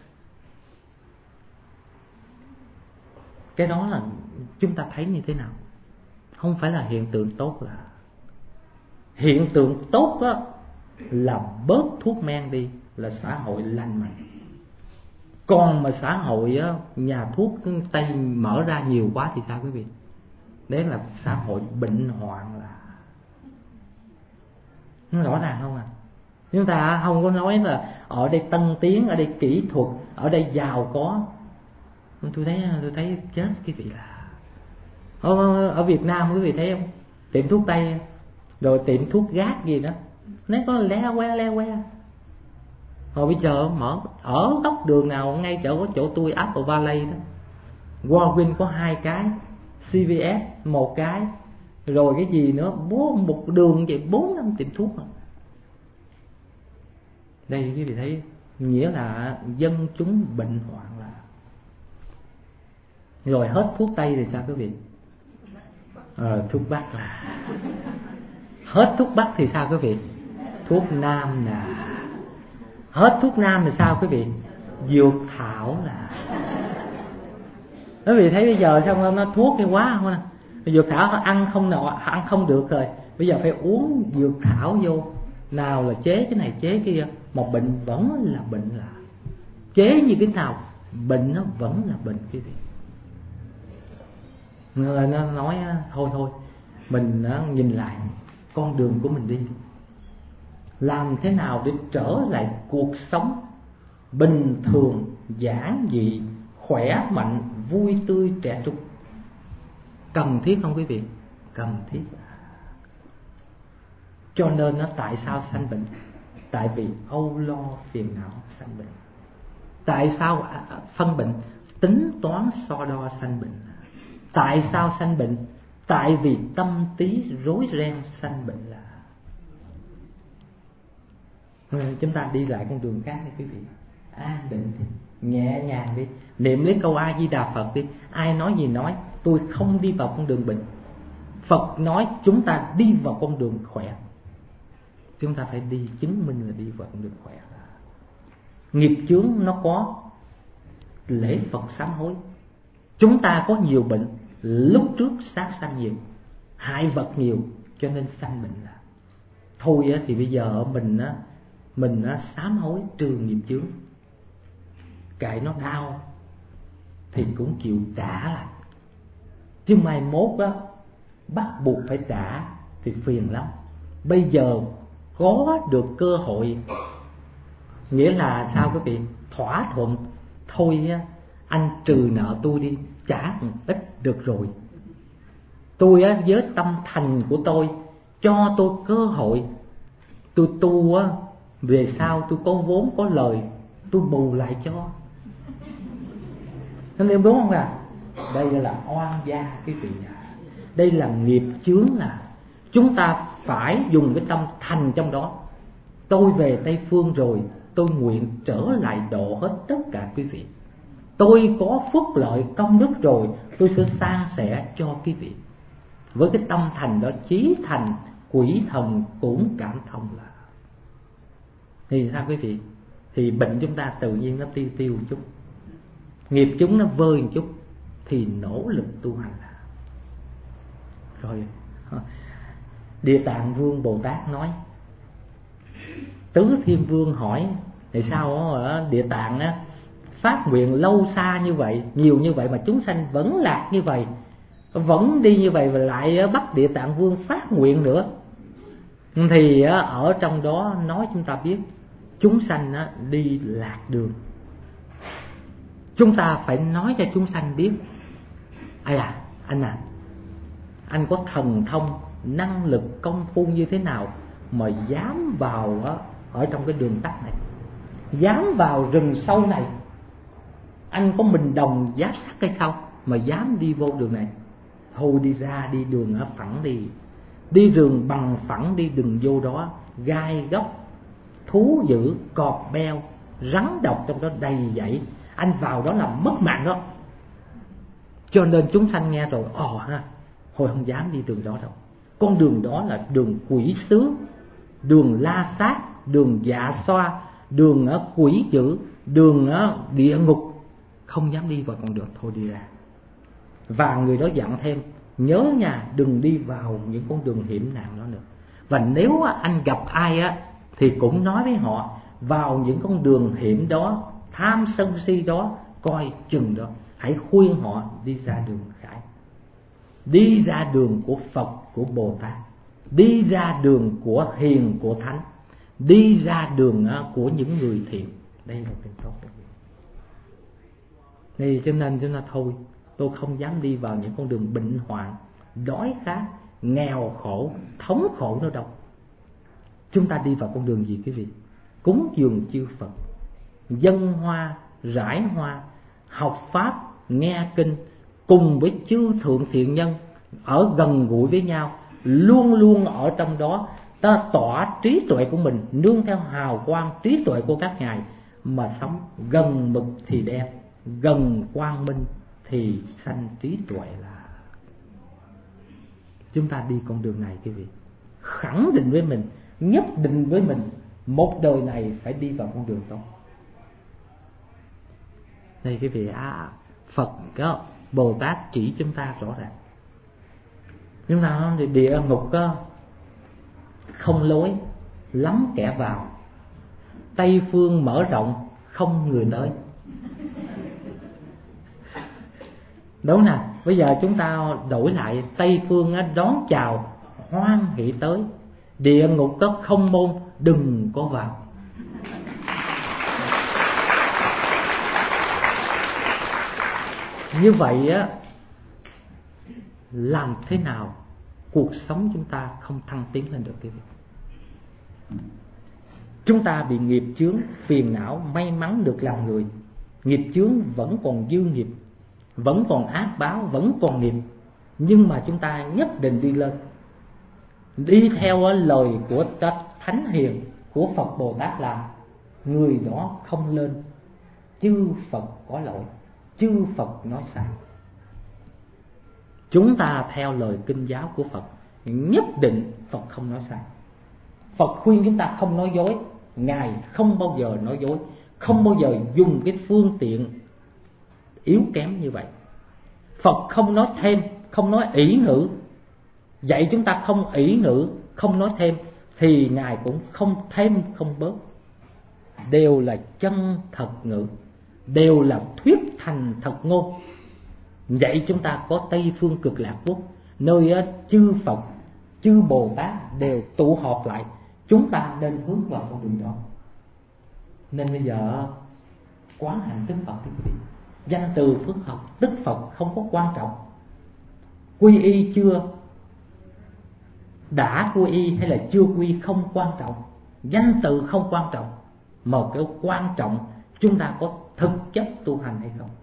Cái đó là chúng ta thấy như thế nào? Không phải là hiện tượng tốt. Là hiện tượng tốt đó là bớt thuốc men đi, là xã hội lành mạnh. Còn mà xã hội á, nhà thuốc Tây mở ra nhiều quá thì sao quý vị? Đấy là xã hội bệnh hoạn. Là nó rõ ràng không à? Chúng ta không có nói là ở đây tân tiến, ở đây kỹ thuật, ở đây giàu có. Tôi thấy tôi thấy chết quý vị. Là ở, ở Việt Nam quý vị thấy không? Tiệm thuốc Tây rồi tiệm thuốc gác gì đó, nó có le que le que. Hồi bây giờ mở ở góc đường nào ngay chỗ chỗ tôi Apple Valley đó, Walgreens có hai cái, xê vê ét một cái, rồi cái gì nữa, bốn một đường vậy bốn năm tiệm thuốc. Đây quý vị thấy, nghĩa là dân chúng bệnh hoạn. Là rồi hết thuốc Tây thì sao quý vị? Ờ, thuốc Bắc. Là hết thuốc Bắc thì sao quý vị? Thuốc Nam nè. Hết thuốc Nam thì sao quý vị? Dược thảo. Là quý vị thấy bây giờ sao nó thuốc hay quá không? Dược thảo ăn không nọ, ăn không được rồi, bây giờ phải uống dược thảo vô. Nào là chế cái này chế cái kia, mà bệnh vẫn là bệnh. Là chế như thế nào, bệnh nó vẫn là bệnh quý vị. Người nó nói thôi thôi mình nhìn lại con đường của mình đi, làm thế nào để trở lại cuộc sống bình thường, giản dị, khỏe mạnh, vui tươi, trẻ trung. Cần thiết không quý vị? Cần thiết. Cho nên nó tại sao sanh bệnh? Tại vì âu lo phiền não sanh bệnh. Tại sao phân bệnh? Tính toán so đo sanh bệnh. Tại sao sanh bệnh? Tại vì tâm trí rối ren sanh bệnh. Là chúng ta đi lại con đường khác đi quý vị, an định đi, nhẹ nhàng đi, niệm lấy câu A Di Đà Phật đi. Ai nói gì nói, tôi không đi vào con đường bệnh. Phật nói chúng ta đi vào con đường khỏe. Chúng ta phải đi, chứng minh là đi vào con đường khỏe. Nghiệp chướng nó có lễ Phật sám hối. Chúng ta có nhiều bệnh, lúc trước sát sanh nhiều, hại vật nhiều, cho nên sanh bệnh. Là thôi thì bây giờ mình á, mình á sám hối trừ nghiệp chướng, kệ nó đau thì cũng chịu trả lại. Chứ mai mốt á bắt buộc phải trả thì phiền lắm. Bây giờ có được cơ hội, nghĩa là sao quý vị? Thỏa thuận, thôi á anh trừ nợ tôi đi, trả một ít được rồi. Tôi á với tâm thành của tôi, cho tôi cơ hội, tôi tu á, về sau tôi có vốn có lời, tôi bù lại cho. Nên em đúng không ạ? Đây là oan gia quý vị ạ. Đây là nghiệp chướng. Là chúng ta phải dùng cái tâm thành trong đó. Tôi về Tây Phương rồi, tôi nguyện trở lại độ hết tất cả quý vị. Tôi có phước lợi công đức rồi, tôi sẽ san sẻ cho quý vị. Với cái tâm thành đó, chí thành quỷ thần cũng cảm thông. Là thì sao quý vị? Thì bệnh chúng ta tự nhiên nó tiêu tiêu một chút, nghiệp chúng nó vơi một chút, thì nỗ lực tu hành. Rồi Địa Tạng Vương Bồ Tát nói, Tứ Thiên Vương hỏi tại sao ở Địa Tạng á, phát nguyện lâu xa như vậy, nhiều như vậy mà chúng sanh vẫn lạc như vậy, vẫn đi như vậy, và lại bắt Địa Tạng Vương phát nguyện nữa. Thì ở trong đó nói chúng ta biết chúng sanh đi lạc đường. Chúng ta phải nói cho chúng sanh biết: ai à, anh à, anh có thần thông, năng lực, công phu như thế nào mà dám vào ở trong cái đường tắt này, dám vào rừng sâu này? Anh có mình đồng giáp sắt hay sao mà dám đi vô đường này? Thôi đi ra, đi đường ở phẳng đi, đi đường bằng phẳng đi, đừng vô đó. Gai góc, thú dữ, cọp beo, rắn độc trong đó đầy dẫy, anh vào đó là mất mạng đó. Cho nên chúng sanh nghe rồi ồ ha, hồi không dám đi đường đó đâu. Con đường đó là đường quỷ xứ, đường la sát, đường dạ xoa, đường ở quỷ dữ, đường ở địa ngục, không dám đi vào con đường, thôi đi ra. Và người đó dặn thêm: nhớ nha, đừng đi vào những con đường hiểm nạn đó nữa. Và nếu anh gặp ai á thì cũng nói với họ vào những con đường hiểm đó, tham sân si đó, coi chừng đó. Hãy khuyên họ đi ra đường khải, đi ra đường của Phật, của Bồ Tát, đi ra đường của hiền, của thánh, đi ra đường của những người thiện. Đây là việc tốt. Thì cho nên chúng ta thôi, tôi không dám đi vào những con đường bệnh hoạn, đói khát, nghèo khổ, thống khổ nữa đâu. Chúng ta đi vào con đường gì quý vị? Cúng dường chư Phật, dâng hoa, rải hoa, học pháp, nghe kinh, cùng với chư thượng thiện nhân, ở gần gũi với nhau, luôn luôn ở trong đó. Ta tỏa trí tuệ của mình, nương theo hào quang trí tuệ của các ngài mà sống. Gần mực thì đen, gần quang minh thì sanh trí tuệ. Là chúng ta đi con đường này quý vị, khẳng định với mình, nhất định với mình, một đời này phải đi vào con đường tốt. Đây quý vị, à, Phật đó, Bồ Tát chỉ chúng ta rõ ràng. Chúng ta nói địa ngục đó, không lối, lắm kẻ vào, Tây phương mở rộng, không người tới. Đúng nè, bây giờ chúng ta đổi lại: Tây phương đón chào, hoan hỷ tới, địa ngục có không môn, đừng có vào. Như vậy á, làm thế nào cuộc sống chúng ta không thăng tiến lên được quý vị? Chúng ta bị nghiệp chướng, phiền não, may mắn được làm người. Nghiệp chướng vẫn còn dư nghiệp, vẫn còn ác báo, vẫn còn nghiệp, nhưng mà chúng ta nhất định đi lên, đi theo lời của Thánh Hiền, của Phật Bồ Tát là người đó không lên, chư Phật có lỗi, chư Phật nói sai. Chúng ta theo lời kinh giáo của Phật, nhất định Phật không nói sai. Phật khuyên chúng ta không nói dối, Ngài không bao giờ nói dối, không bao giờ dùng cái phương tiện yếu kém như vậy. Phật không nói thêm, không nói ỷ ngữ, dạy chúng ta không ỷ ngữ, không nói thêm, thì Ngài cũng không thêm không bớt. Đều là chân thật ngữ, đều là thuyết thành thật ngôn. Vậy chúng ta có Tây phương cực lạc quốc, nơi chư Phật, chư Bồ Tát đều tụ họp lại. Chúng ta nên hướng vào con đường đó. Nên bây giờ quán hạnh Đức Phật quý vị, danh từ phước học Đức Phật không có quan trọng. Quy y chưa, đã quy y hay là chưa quy không quan trọng, danh từ không quan trọng, mà cái quan trọng chúng ta có thực chất tu hành hay không.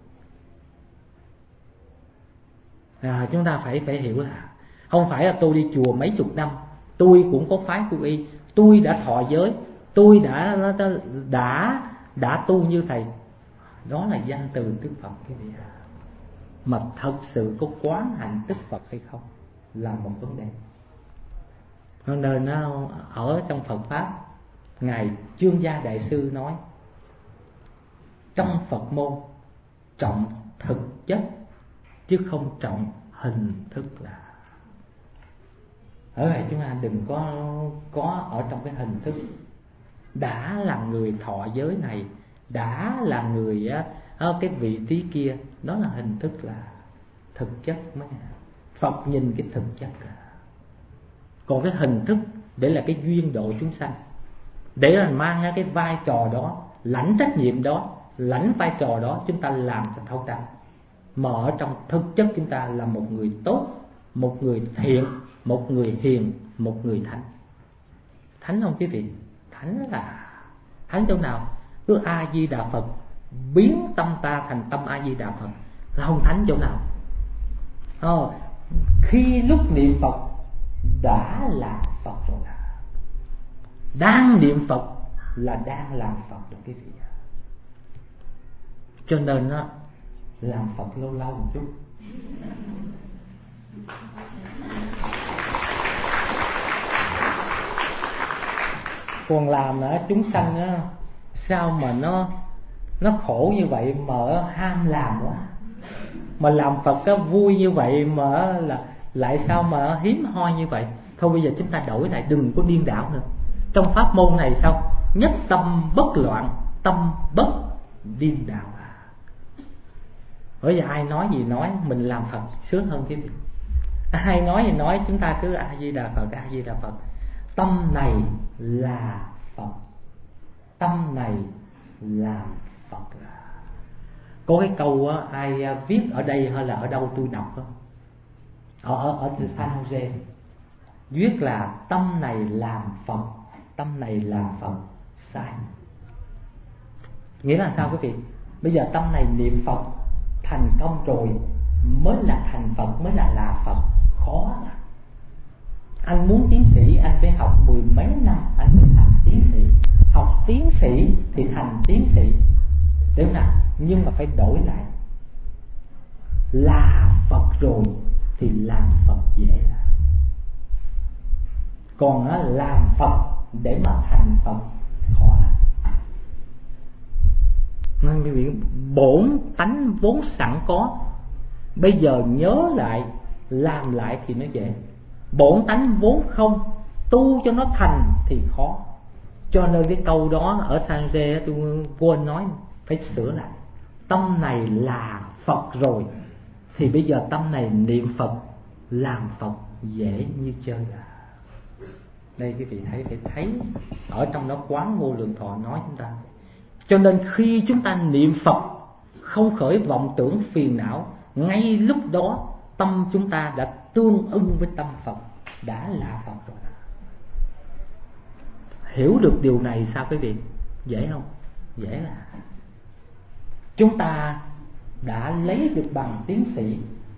À, chúng ta phải phải hiểu là không phải là tôi đi chùa mấy chục năm, tôi cũng có phái quy y, tôi đã thọ giới, tôi đã đã đã, đã tu như thầy. Đó là danh từ Đức Phật cái gì à? Mà thật sự có quán hạnh Đức Phật hay không là một vấn đề. Nên nó ở trong Phật pháp, ngài Chương Gia Đại Sư nói: trong Phật môn trọng thực chất chứ không trọng hình thức. Là ở đây chúng ta đừng có có ở trong cái hình thức. Đã là người thọ giới này, đã là người á, cái vị trí kia, đó là hình thức. Là thực chất mới Phật nhìn cái thực chất. Là còn cái hình thức để là cái duyên độ chúng sanh, để là mang cái vai trò đó, lãnh trách nhiệm đó, lãnh vai trò đó, chúng ta làm cho thấu đáo. Mà ở trong thực chất chúng ta là một người tốt, một người thiện, một người hiền, một người thánh. Thánh không quý vị? Thánh là thánh chỗ nào? Cứ A Di Đà Phật, biến tâm ta thành tâm A Di Đà Phật, là không thánh chỗ nào? Ờ, khi lúc niệm Phật đã là Phật rồi, đang niệm Phật là đang làm Phật rồi quý vị. Cho nên á, làm Phật lâu lâu một chút. Còn làm nữa chúng sanh á, sao mà nó nó khổ như vậy mà ham làm quá. Mà làm Phật á, vui như vậy mà là lại sao mà hiếm hoi như vậy. Thôi bây giờ chúng ta đổi lại, đừng có điên đảo nữa. Trong pháp môn này sao? Nhất tâm bất loạn, tâm bất điên đảo. Bởi vì ai nói gì nói, mình làm Phật sướng hơn chứ. Ai nói gì nói, chúng ta cứ A Di Đà Phật, A Di Đà Phật. Tâm này là Phật, tâm này làm Phật. Có cái câu á, ai viết ở đây hay là ở đâu tôi đọc đó, ở ở ở từ San Jose viết là tâm này làm Phật, tâm này làm Phật. Sai. Nghĩa là sao quý vị? Bây giờ tâm này niệm Phật thành công rồi mới là thành Phật, mới là là Phật. Khó mà. Anh muốn tiến sĩ anh phải học mười mấy năm anh mới thành tiến sĩ. Học tiến sĩ thì thành tiến sĩ, đúng nào? Nhưng mà phải đổi lại, là Phật rồi thì làm Phật dễ là. Còn nó làm Phật để mà thành Phật khó lắm. Nên quý vị, bổn tánh vốn sẵn có, bây giờ nhớ lại làm lại thì nó dễ. Bổn tánh vốn không, tu cho nó thành thì khó. Cho nên cái câu đó ở San Jose tôi quên nói, phải sửa lại. Tâm này là Phật rồi thì bây giờ tâm này niệm Phật, làm Phật dễ như chơi là. Đây quý vị thấy, phải thấy ở trong đó Quán Vô Lượng Thọ nói chúng ta. Cho nên khi chúng ta niệm Phật không khởi vọng tưởng phiền não, ngay lúc đó tâm chúng ta đã tương ưng với tâm Phật, đã là Phật rồi. Hiểu được điều này sao quý vị? Dễ không? Dễ là. Chúng ta đã lấy được bằng tiến sĩ,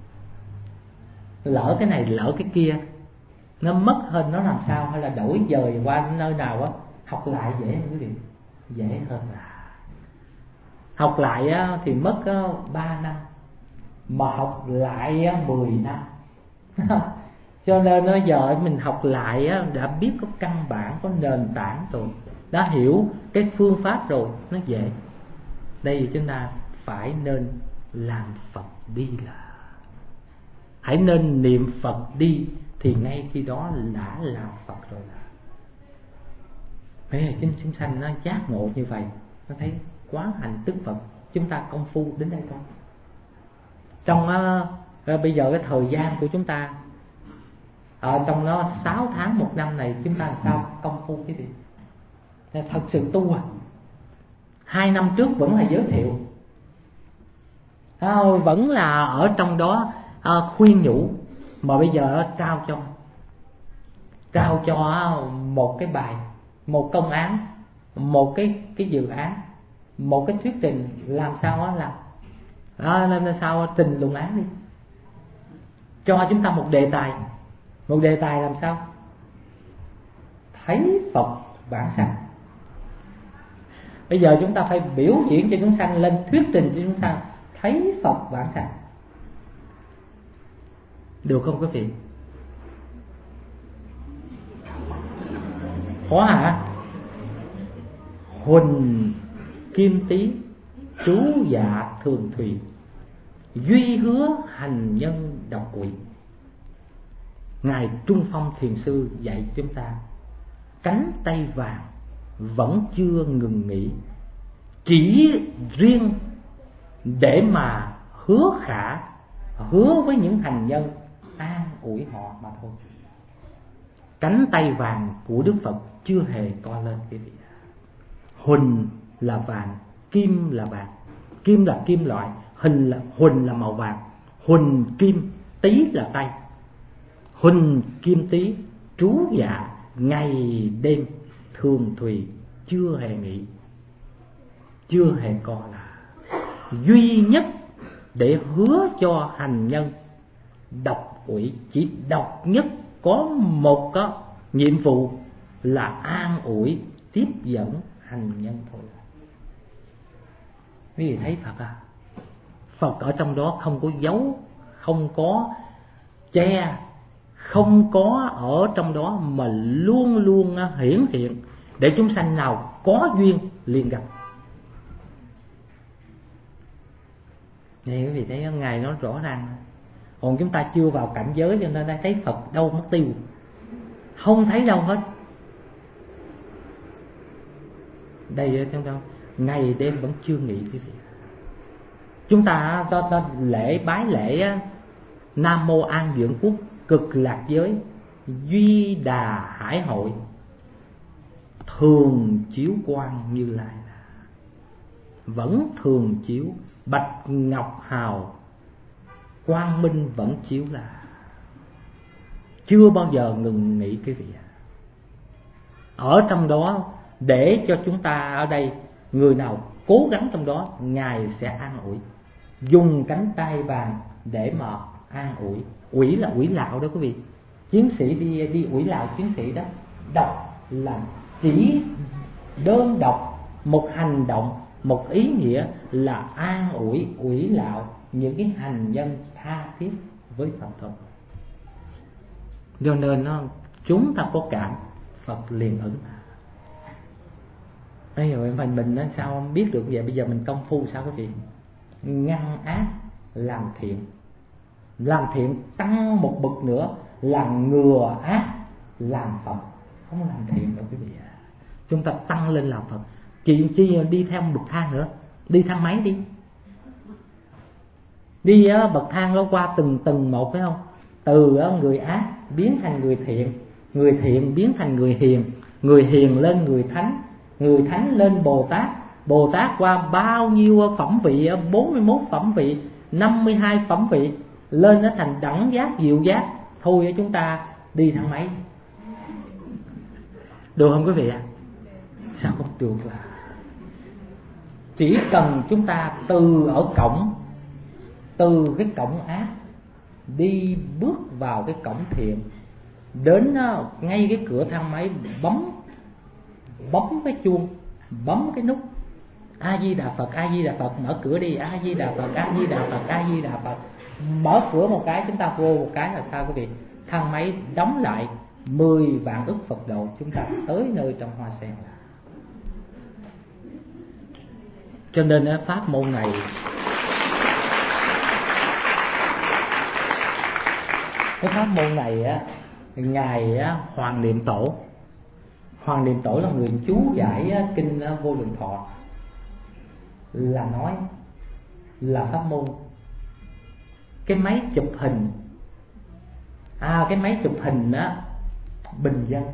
lỡ cái này lỡ cái kia, nó mất hơn nó làm sao, hay là đổi dời qua nơi nào á, học lại dễ hơn quý vị. Dễ hơn là học lại á, thì mất ba năm, mà học lại á, mười năm. Cho nên nó giờ mình học lại á, đã biết có căn bản, có nền tảng rồi, đã hiểu cái phương pháp rồi, nó dễ. Đây chúng ta phải nên làm Phật đi là. Hãy nên niệm Phật đi thì ngay khi đó đã làm Phật rồi là. Thế là chúng, chúng sanh nó giác ngộ như vậy, nó thấy quán hành tức Phật. Chúng ta công phu đến đây thôi. Trong uh, bây giờ cái thời gian của chúng ta ở trong nó sáu tháng một năm này, chúng ta làm sao công phu cái gì? Thật sự tu à. Hai năm trước vẫn là giới thiệu, à, vẫn là ở trong đó à, khuyên nhủ, mà bây giờ trao cho trao cho một cái bài, một công án, một cái cái dự án, một cái thuyết trình, làm sao á làm, à, làm sao trình luận án đi, cho chúng ta một đề tài, một đề tài làm sao thấy Phật vãng sanh. Bây giờ chúng ta phải biểu diễn cho chúng sanh, lên thuyết trình cho chúng sanh thấy Phật vãng sanh, được không quý vị? Khó hả? Huỳnh kim tý chú dạ thường thùy, duy hứa hành nhân độc quỷ. Ngài Trung Phong Thiền Sư dạy chúng ta cánh tay vàng vẫn chưa ngừng nghỉ, chỉ riêng để mà hứa khả, hứa với những hành nhân an ủi họ mà thôi. cánh tay vàng của Đức Phật chưa hề co lên quý vị. Huỳnh là vàng, kim là vàng. Kim là kim loại, hình là huỳnh là màu vàng. Huỳnh kim, tý là tay. Huỳnh kim tý, trú dạ ngày đêm thường thùy, chưa hề nghỉ, chưa hề co là. Duy nhất để hứa cho hành nhân độc ủy, chỉ độc nhất có một cái nhiệm vụ là an ủi, tiếp dẫn hành nhân thôi. Quý vị thấy Phật à? Phật ở trong đó không có giấu, không có che, không có ở trong đó, mà luôn luôn hiển hiện để chúng sanh nào có duyên liền gặp. Này quý vị thấy Ngài nói rõ ràng. Còn chúng ta chưa vào cảnh giới cho nên đã thấy Phật đâu mất tiêu, không thấy đâu hết. Đây ở trong đâu ngày đêm vẫn chưa nghỉ quý vị. Chúng ta ta, ta lễ bái lễ Nam Mô An Dưỡng Quốc Cực Lạc Giới Duy Đà Hải Hội thường chiếu quang Như Lai, vẫn thường chiếu. Bạch Ngọc Hào quang minh vẫn chiếu, là chưa bao giờ ngừng nghỉ quý vị. Ở trong đó để cho chúng ta ở đây, người nào cố gắng trong đó, Ngài sẽ an ủi, dùng cánh tay vàng để mà an ủi. Ủy là ủy lạo đó quý vị. Chiến sĩ đi đi ủy lạo chiến sĩ đó. Độc là chỉ đơn độc một hành động, một ý nghĩa là an ủi, ủy lạo những cái hành nhân tha thiết với Phật thuật. Do nên nó chúng ta có cảm, Phật liền ứng. Bây giờ mình mình nó sao không biết được vậy? Bây giờ mình công phu sao quý vị? Ngăn ác làm thiện, làm thiện tăng một bậc nữa là ngừa ác làm Phật. Không làm thiện đâu quý vị. Chúng ta tăng lên làm Phật. Chị chi đi theo bậc thang nữa, đi thang máy đi, đi á, bậc thang nó qua từng từng một, phải không? Từ á, người ác biến thành người thiện, người thiện biến thành người hiền, người hiền lên người thánh, người thánh lên Bồ Tát, Bồ Tát qua bao nhiêu phẩm vị, bốn mươi mốt phẩm vị, năm mươi hai phẩm vị, lên nó thành đẳng giác, diệu giác. Thôi chúng ta đi thang máy, được không quý vị ạ? Sao không được? Là chỉ cần chúng ta từ ở cổng, từ cái cổng ác đi bước vào cái cổng thiện, đến ngay cái cửa thang máy bấm bấm cái chuông, bấm cái nút A Di Đà Phật, A Di Đà Phật, mở cửa đi, A Di Đà Phật, A Di Đà Phật, A Di Đà Phật. Mở cửa một cái, chúng ta vô một cái là sao quý vị? Thang máy đóng lại, mười vạn ức Phật độ chúng ta tới nơi trong hoa sen. Cho nên pháp môn này cái pháp môn này á, ngài Hoàng Niệm Tổ, Hoàng Niệm Tổ là người chú giải kinh Vô Lượng Thọ, là nói là pháp môn cái máy chụp hình, à cái máy chụp hình á bình dân.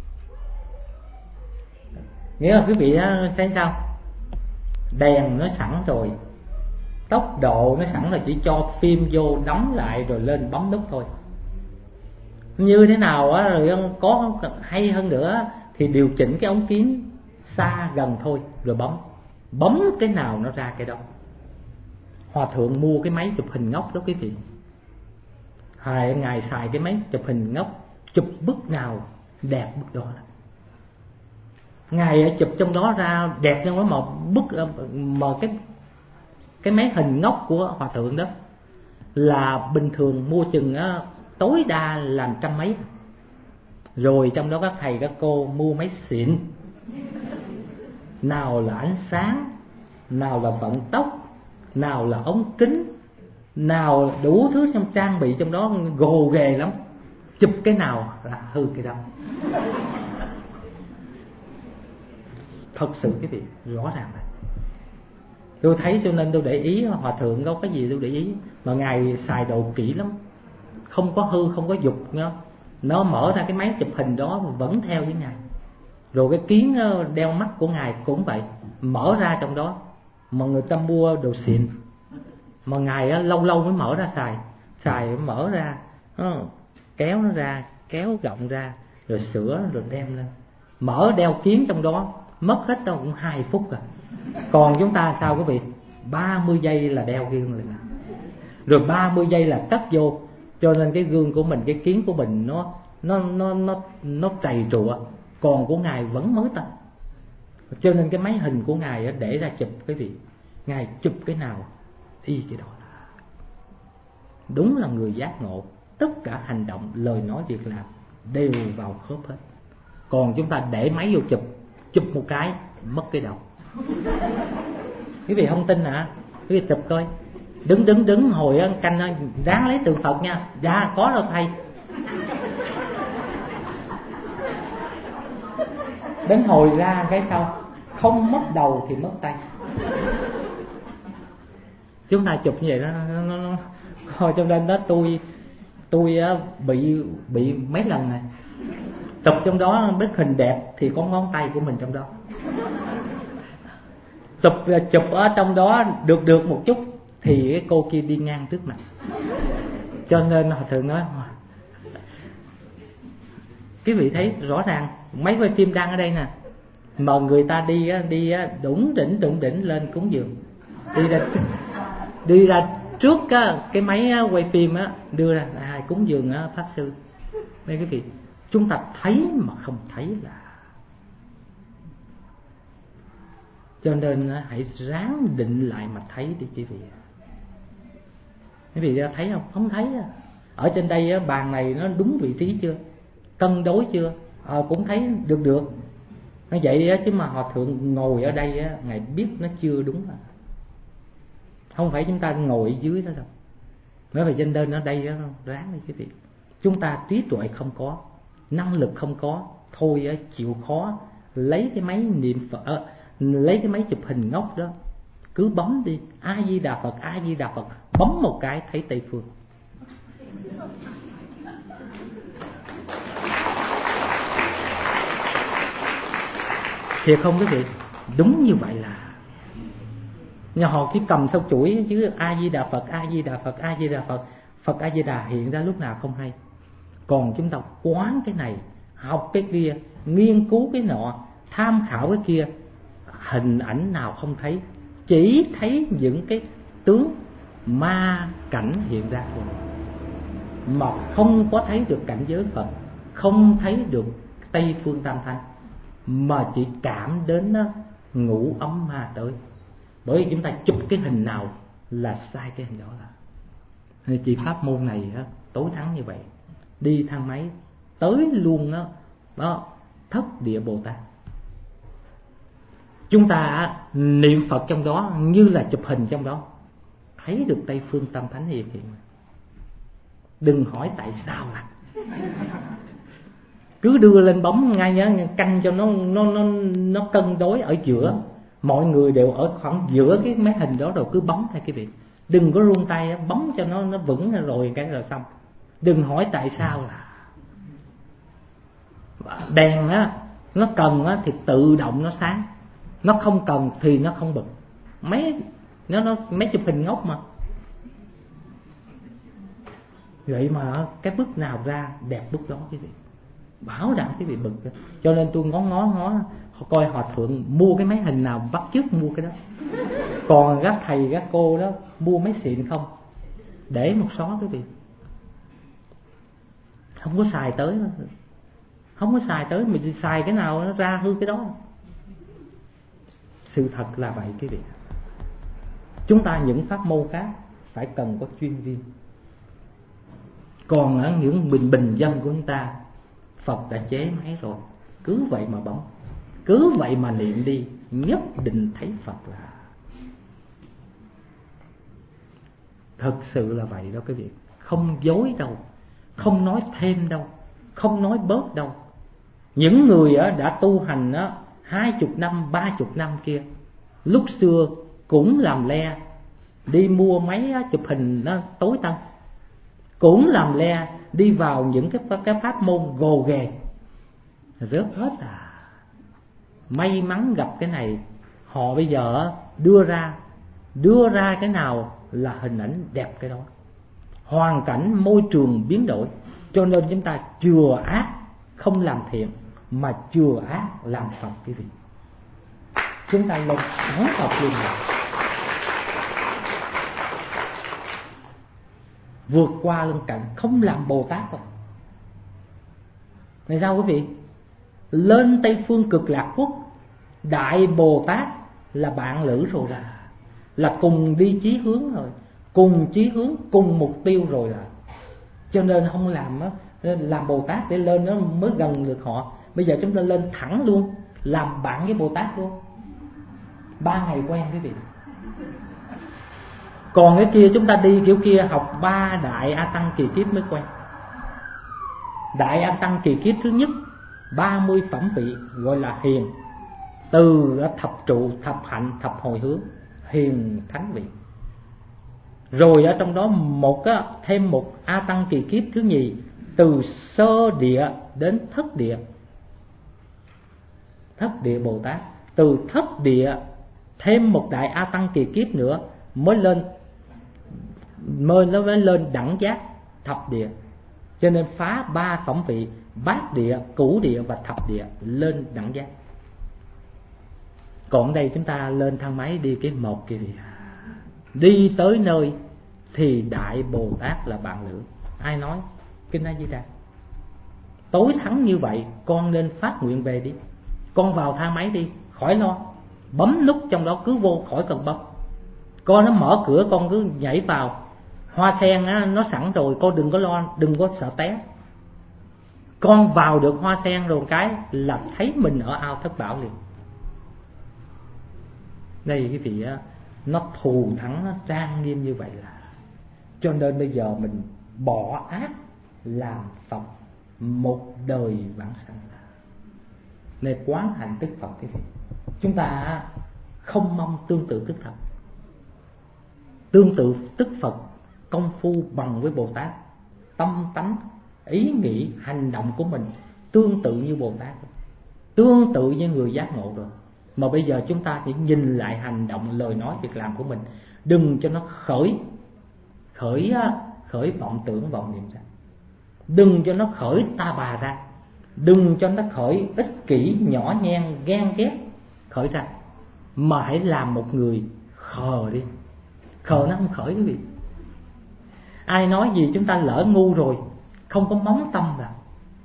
Nghĩa là quý vị thấy sao? Đèn nó sẵn rồi, tốc độ nó sẵn rồi, chỉ cho phim vô đóng lại rồi lên bấm nút thôi. Như thế nào á, rồi có hay hơn nữa thì điều chỉnh cái ống kính xa gần thôi rồi bấm, bấm cái nào nó ra cái đó. Hòa thượng mua cái máy chụp hình ngốc đó quý vị, hai ngày xài cái máy chụp hình ngốc, chụp bức nào đẹp bức đó. Ngài chụp trong đó ra đẹp trong đó, mà bức mà cái cái máy hình ngốc của hòa thượng đó là bình thường mua chừng á, tối đa làm trăm mấy, rồi trong đó các thầy các cô mua máy xịn, nào là ánh sáng, nào là vận tốc, nào là ống kính, nào đủ thứ trong trang bị trong đó gồ ghề lắm, chụp cái nào là hư cái đó. Thật sự cái việc rõ ràng này tôi thấy, cho nên tôi để ý hòa thượng đâu có gì tôi để ý, mà ngài xài đồ kỹ lắm, không có hư không có dục nữa. nó mở ra cái máy chụp hình đó vẫn theo với Ngài. Rồi cái kiến đeo mắt của Ngài cũng vậy, mở ra trong đó. Mà người ta mua đồ xịn, mà Ngài lâu lâu mới mở ra xài. Xài mới mở ra, nó kéo nó ra, kéo gọng ra, rồi sửa rồi đem lên. Mở đeo kiến trong đó mất hết đâu cũng hai phút rồi. Còn chúng ta sao quý vị? ba mươi giây là đeo gương lên, rồi ba mươi giây là cất vô. Cho nên cái gương của mình, cái kiến của mình nó nó nó nó nó trầy trụa, còn của Ngài vẫn mới tinh. Cho nên cái máy hình của Ngài để ra chụp quý vị, Ngài chụp cái nào y cái đó. Đúng là người giác ngộ, tất cả hành động, lời nói, việc làm đều vào khớp hết. Còn chúng ta để máy vô chụp, chụp một cái mất cái đầu. Quý vị không tin hả? Quý vị chụp coi. Đứng đứng đứng hồi canh ơi, ráng lấy tượng Phật nha. Dạ có rồi thầy. Đến hồi ra cái sao? Không mất đầu thì mất tay. Chúng ta chụp như vậy đó, nó, nó, nó. Hồi cho nên đó tôi tôi bị bị mấy lần này. Chụp trong đó bức hình đẹp thì có ngón tay của mình trong đó. Chụp chụp ở trong đó được được một chút thì cái cô kia đi ngang trước mặt. Cho nên họ thường nói, quý vị thấy rõ ràng mấy quay phim đang ở đây nè, mà người ta đi đi đủng đỉnh đủng đỉnh lên cúng dường, đi ra đi ra trước cái máy quay phim á, đưa ra à, cúng dường pháp sư. Đây quý vị, chúng ta thấy mà không thấy là. Cho nên hãy ráng định lại mà thấy đi quý vị. Quý vị thấy không? Không thấy. Ở trên đây bàn này nó đúng vị trí chưa? Cân đối chưa? À, cũng thấy được được. Nó vậy chứ mà Hòa Thượng ngồi ở đây Ngài biết nó chưa đúng. Không phải chúng ta ngồi ở dưới đó đâu. Nói về trên đơn ở đây đó, ráng đi quý vị. Chúng ta trí tuệ không có, năng lực không có, thôi chịu khó lấy cái máy niệm Phật, à, lấy cái máy chụp hình ngốc đó, cứ bấm đi A Di Đà Phật, A Di Đà Phật, bấm một cái thấy Tây phương. Thiệt không quý vị? Đúng như vậy là nhà họ chỉ cầm theo chuỗi chứ A Di Đà Phật, A Di Đà Phật, A Di Đà Phật, Phật A Di Đà hiện ra lúc nào không hay. Còn chúng ta quán cái này, học cái kia, nghiên cứu cái nọ, tham khảo cái kia, hình ảnh nào không thấy, chỉ thấy những cái tướng ma cảnh hiện ra thôi, mà không có thấy được cảnh giới Phật, không thấy được Tây phương Tam Thanh, mà chỉ cảm đến ngủ ấm ma tới. Bởi vì chúng ta chụp cái hình nào là sai cái hình đó là. Chỉ pháp môn này tối thắng như vậy, đi thang máy tới luôn đó, đó thất địa Bồ Tát. Chúng ta niệm Phật trong đó như là chụp hình trong đó, thấy được Tây phương Tam Thánh hiện hiện. Đừng hỏi tại sao là cứ đưa lên bấm ngay nhá, canh cho nó nó nó nó cân đối ở giữa. Mọi người đều ở khoảng giữa cái máy hình đó, rồi cứ bấm thôi quý vị. Đừng có run tay, bấm cho nó nó vững rồi cái là xong. Đừng hỏi tại sao là. Đèn á, nó cần á thì tự động nó sáng, nó không cần thì nó không bật. Mấy nó nó mấy chụp hình ngốc mà. Vậy mà cái bức nào ra đẹp bức đó quý vị, bảo đảm quý vị bực. Cho nên tôi ngó ngó ngó coi Hòa Thượng mua cái máy hình nào bắt chước mua cái đó. Còn các thầy các cô đó mua máy xịn không, để một xó quý vị, không có xài tới, không có xài tới, mình xài cái nào nó ra hư cái đó. Sự thật là vậy quý vị. Chúng ta những pháp môn khác phải cần có chuyên viên. Còn ở những bình bình dân của chúng ta, Phật đã chế máy rồi, cứ vậy mà bấm, cứ vậy mà niệm đi, nhất định thấy Phật là. Thật sự là vậy đó quý vị, không dối đâu, không nói thêm đâu, không nói bớt đâu. Những người đã tu hành hai chục năm, ba chục năm kia, lúc xưa cũng làm le, đi mua máy chụp hình nó tối tân, cũng làm le đi vào những cái, cái pháp môn gồ ghề, rớt hết à. May mắn gặp cái này, họ bây giờ đưa ra đưa ra cái nào là hình ảnh đẹp cái đó. Hoàn cảnh môi trường biến đổi, cho nên chúng ta chừa ác không làm thiện, mà chừa ác làm Phật quý vị. Chúng ta lên thẳng Phật luôn rồi. Vượt qua lân cận, không làm Bồ Tát rồi. Này sao quý vị? Lên Tây Phương Cực Lạc Quốc, Đại Bồ Tát là bạn lữ rồi, là là cùng đi chí hướng rồi, cùng chí hướng, cùng mục tiêu rồi là. Cho nên không làm á, làm Bồ Tát để lên nó mới gần được họ. Bây giờ chúng ta lên thẳng luôn, làm bạn với Bồ Tát luôn. Ba ngày quen quý vị. Còn cái kia chúng ta đi kiểu kia, học ba đại A Tăng kỳ kiếp mới quen. Đại A Tăng kỳ kiếp thứ nhất, ba mươi phẩm vị gọi là hiền, từ thập trụ, thập hạnh, thập hồi hướng, hiền thánh vị. Rồi ở trong đó một á, thêm một A Tăng kỳ kiếp thứ nhì, từ sơ địa đến thất địa. Thất địa Bồ Tát, từ thất địa thêm một đại A Tăng kỳ kiếp nữa mới lên mới nó mới lên đẳng giác thập địa. Cho nên phá ba phẩm vị, bát địa, cửu địa và thập địa, lên đẳng giác. Còn đây chúng ta lên thang máy đi cái một kia, đi tới nơi thì Đại Bồ Tát là bạn lữ. Ai nói? Kinh A Di Đà. Tối thắng như vậy, con nên phát nguyện về đi. Con vào thang máy đi, khỏi lo, bấm nút trong đó cứ vô, khỏi cần bấm. Con nó mở cửa, con cứ nhảy vào. Hoa sen á, nó sẵn rồi, con đừng có lo, đừng có sợ té. Con vào được hoa sen rồi cái là thấy mình ở ao thất bảo liền. Đây cái vị á, nó thù thắng, nó trang nghiêm như vậy là. Cho nên bây giờ mình bỏ ác làm Phật, một đời vãng sanh. Này quán hạnh tức Phật cái vị. Chúng ta không mong tương tự tức Phật. Tương tự tức Phật, công phu bằng với Bồ Tát, tâm tánh, ý nghĩ, hành động của mình tương tự như Bồ Tát, tương tự như người giác ngộ rồi. Mà bây giờ chúng ta chỉ nhìn lại hành động, lời nói, việc làm của mình, đừng cho nó khởi khởi khởi vọng tưởng, vọng niệm ra, đừng cho nó khởi ta bà ra, đừng cho nó khởi ích kỷ, nhỏ nhen, ghen ghét khởi ra, mà hãy làm một người khờ đi. Khờ nó không khởi cái gì. Ai nói gì chúng ta lỡ ngu rồi, không có móng tâm vào.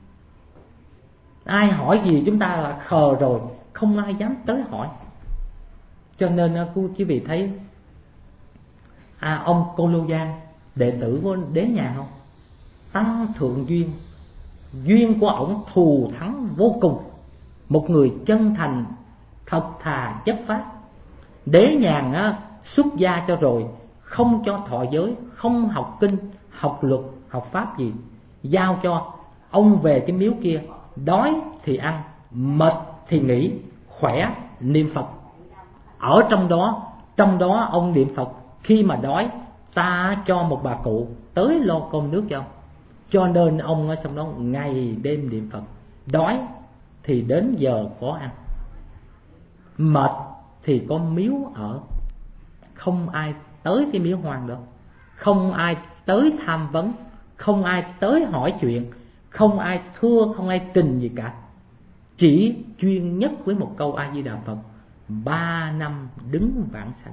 Ai hỏi gì chúng ta là khờ rồi, không ai dám tới hỏi. Cho nên quý vị thấy à, ông Cô Lô Giang, đệ tử của Đế Nhàn không? Tăng thượng duyên, duyên của ổng thù thắng vô cùng. Một người chân thành, thật thà, chất phát. Đế Nhàn á, xuất gia cho rồi, không cho thọ giới, không học kinh, học luật, học pháp gì, giao cho ông về cái miếu kia, đói thì ăn, mệt thì nghỉ, khỏe niệm Phật. Ở trong đó, trong đó ông niệm Phật, khi mà đói ta cho một bà cụ tới lo cơm nước cho ông. Cho nên ông ở trong đó ngày đêm niệm Phật. Đói thì đến giờ có ăn, mệt thì có miếu ở. Không ai tới cái miếu hoang đó, không ai tới tham vấn, không ai tới hỏi chuyện, không ai thưa, không ai trình gì cả. Chỉ chuyên nhất với một câu A Di Đà Phật, ba năm đứng vãng sanh.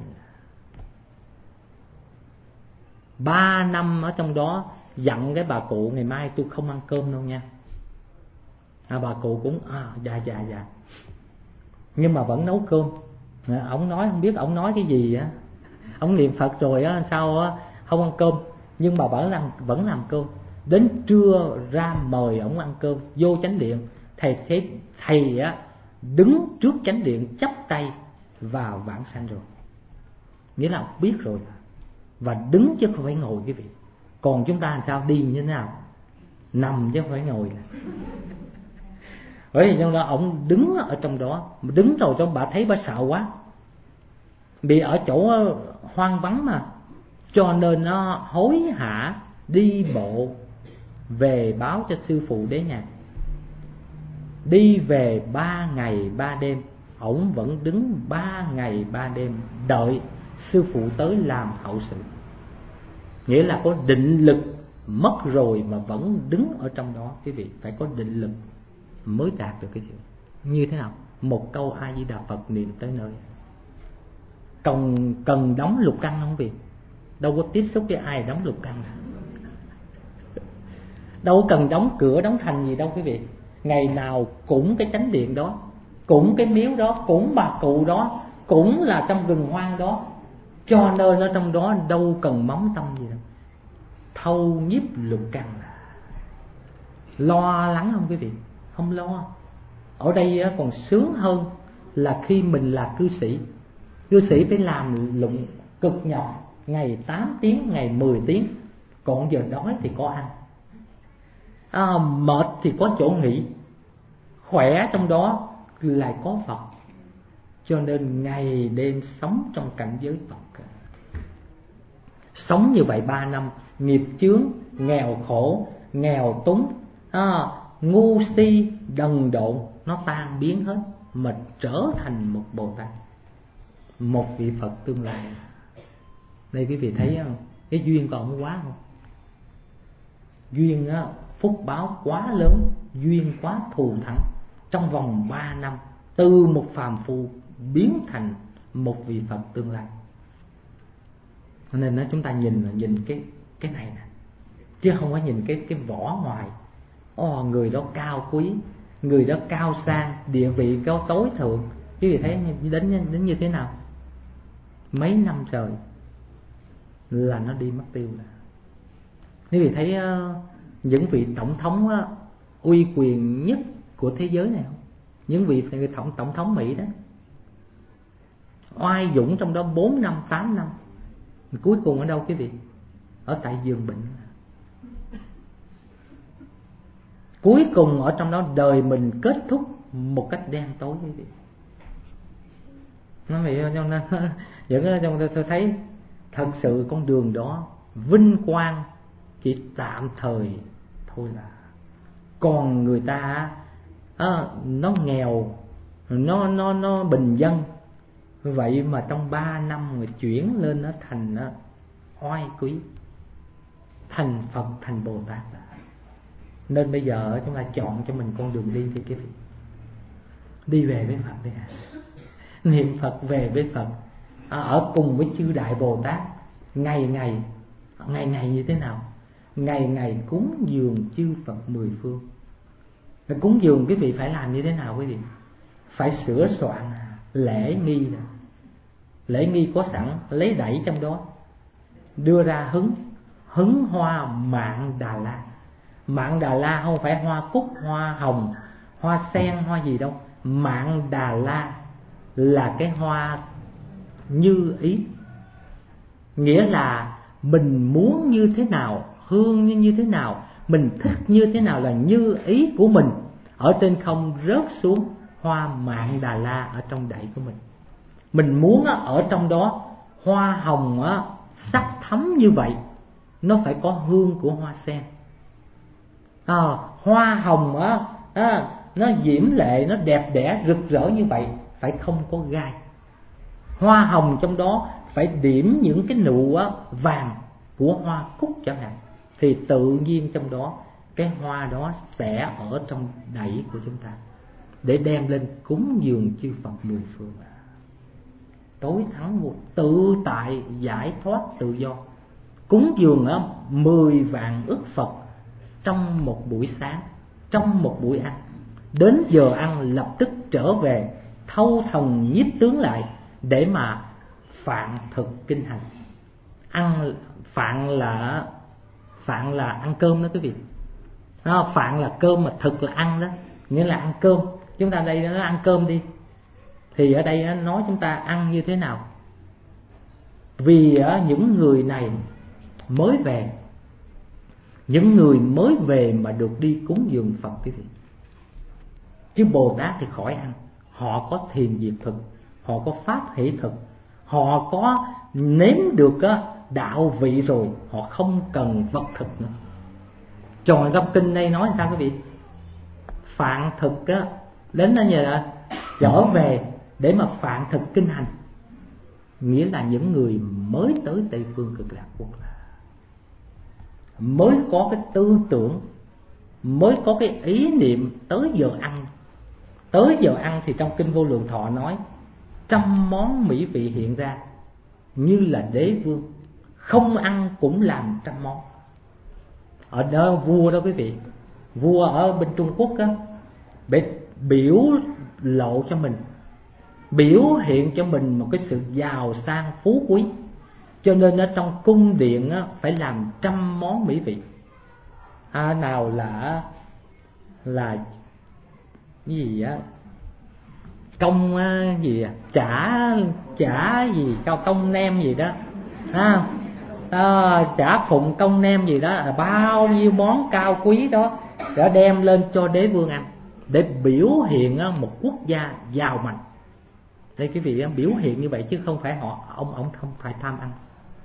Ba năm ở trong đó dặn cái bà cụ ngày mai tôi không ăn cơm đâu nha. À, bà cụ cũng à, dạ dạ dạ, nhưng mà vẫn nấu cơm. À, ông nói không biết ông nói cái gì á, ông niệm Phật rồi á sao á không ăn cơm, nhưng mà vẫn làm vẫn làm cơm. Đến trưa ra mời ông ăn cơm, vô chánh điện, thầy thấy thầy á đứng trước chánh điện chắp tay vào vãng sanh rồi, nghĩa là ông biết rồi, và đứng chứ không phải ngồi quý vị. Còn chúng ta làm sao, đi như thế nào? Nằm chứ không phải ngồi. Bởi vì trong đó ông đứng ở trong đó, đứng rồi trong bà thấy bà sợ quá, bị ở chỗ hoang vắng mà, cho nên nó hối hả đi bộ về báo cho sư phụ Đế Nhàn. Đi về ba ngày ba đêm, ổng vẫn đứng ba ngày ba đêm đợi sư phụ tới làm hậu sự. Nghĩa là có định lực, mất rồi mà vẫn đứng ở trong đó. Quý vị phải có định lực mới đạt được cái chuyện. Như thế nào? Một câu A Di Đà Phật niệm tới nơi. Cần, cần đóng lục căn không quý vị? Đâu có tiếp xúc với ai đóng lục căn. Đâu cần đóng cửa đóng thành gì đâu quý vị. Ngày nào cũng cái chánh điện đó, cũng cái miếu đó, cũng bà cụ đó, cũng là trong rừng hoang đó, cho nên ở trong đó đâu cần móng tâm gì đâu. Thâu nhiếp lục căn. Lo lắng không quý vị? Không lo. Ở đây còn sướng hơn là khi mình là cư sĩ. Cư sĩ phải làm lụng cực nhọc, ngày tám tiếng, ngày mười tiếng, còn giờ đói thì có ăn, à, mệt thì có chỗ nghỉ, khỏe trong đó lại có Phật. Cho nên ngày đêm sống trong cảnh giới Phật. Sống như vậy ba năm, nghiệp chướng, nghèo khổ, nghèo túng, à, ngu si, đần độn, nó tan biến hết, mà trở thành một Bồ Tát, một vị Phật tương lai. Đây quý vị thấy không? Cái duyên của ông quá không? Duyên á, phúc báo quá lớn, duyên quá thù thắng. Trong vòng ba năm, từ một phàm phu biến thành một vị Phật tương lai. Nên đó, chúng ta nhìn là nhìn cái cái này nè, chứ không có nhìn cái cái vỏ ngoài. Ồ, người đó cao quý, người đó cao sang, địa vị cao tối thượng. Quý vị thấy đến đến như thế nào? Mấy năm trời là nó đi mất tiêu rồi. Quý vị thấy uh, những vị tổng thống uh, uy quyền nhất của thế giới này không? Những vị tổng tổng thống Mỹ đó, oai dũng trong đó bốn năm, tám năm, cuối cùng ở đâu quý vị? Ở tại giường bệnh. Cuối cùng ở trong đó đời mình kết thúc một cách đen tối quý vị. Nó vậy cho nên những trong tôi, tôi thấy thật sự con đường đó vinh quang chỉ tạm thời thôi là. Còn người ta à, nó nghèo, nó nó nó bình dân, vậy mà trong ba năm người chuyển lên nó thành nó oai quý, thành Phật, thành Bồ Tát. Nên bây giờ chúng ta chọn cho mình con đường đi thì cái gì? Đi về với Phật đi à. Niệm Phật về với Phật, à, ở cùng với chư Đại Bồ Tát, ngày ngày ngày ngày như thế nào? Ngày ngày cúng dường chư Phật mười phương. Cúng dường quý vị phải làm như thế nào quý vị? Phải sửa soạn lễ nghi. Lễ nghi có sẵn, lấy đẩy trong đó, đưa ra hứng hứng hoa Mạn Đà La. Mạn Đà La không phải hoa cúc, hoa hồng, hoa sen, hoa gì đâu. Mạn Đà La là cái hoa như ý. Nghĩa là mình muốn như thế nào, hương như, như thế nào, mình thích như thế nào là như ý của mình. Ở trên không rớt xuống hoa Mạn Đà La ở trong đẩy của mình. Mình muốn ở trong đó hoa hồng sắc thắm như vậy, nó phải có hương của hoa sen. À, hoa hồng á, à, nó diễm lệ, nó đẹp đẽ rực rỡ như vậy, phải không có gai. Hoa hồng trong đó phải điểm những cái nụ á, vàng của hoa cúc chẳng hạn, thì tự nhiên trong đó cái hoa đó sẽ ở trong đẩy của chúng ta, để đem lên cúng dường chư Phật mười phương. Tối thắng một tự tại, giải thoát tự do. Cúng dường á, mười vạn ức Phật trong một buổi sáng, trong một buổi ăn. Đến giờ ăn lập tức trở về thâu thần nhiếp tướng lại để mà phạn thực kinh hành. Ăn phạn là phạn là ăn cơm đó quý vị. Đó, phạn là cơm mà thực là ăn đó, nghĩa là ăn cơm. Chúng ta đây nó ăn cơm đi, thì ở đây nó nói chúng ta ăn như thế nào. Vì những người này mới về, những người mới về mà được đi cúng dường Phật quý vị. Chứ Bồ Tát thì khỏi ăn. Họ có thiền diệt thực, họ có pháp hỷ thực, họ có nếm được đạo vị rồi, họ không cần vật thực nữa. Trong trong kinh đây nói sao quý vị? Phạn thực á, đến đó nhờ trở về để mà phạn thực kinh hành, nghĩa là những người mới tới Tây Phương Cực Lạc Quốc, mới có cái tư tưởng, mới có cái ý niệm tới giờ ăn. Tới giờ ăn thì trong kinh Vô Lượng Thọ nói trăm món mỹ vị hiện ra, như là đế vương không ăn cũng làm trăm món. Ở đó vua đó quý vị, vua ở bên Trung Quốc á, biểu lộ cho mình, biểu hiện cho mình một cái sự giàu sang phú quý, cho nên ở trong cung điện á, phải làm trăm món mỹ vị. À, nào là là cái gì á, công gì à? chả chả gì cao công nem gì đó à, à, chả phụng công nem gì đó, là bao nhiêu món cao quý đó đã đem lên cho đế vương ăn, để biểu hiện một quốc gia giàu mạnh. Đây quý vị, biểu hiện như vậy chứ không phải họ ông ông không phải tham ăn.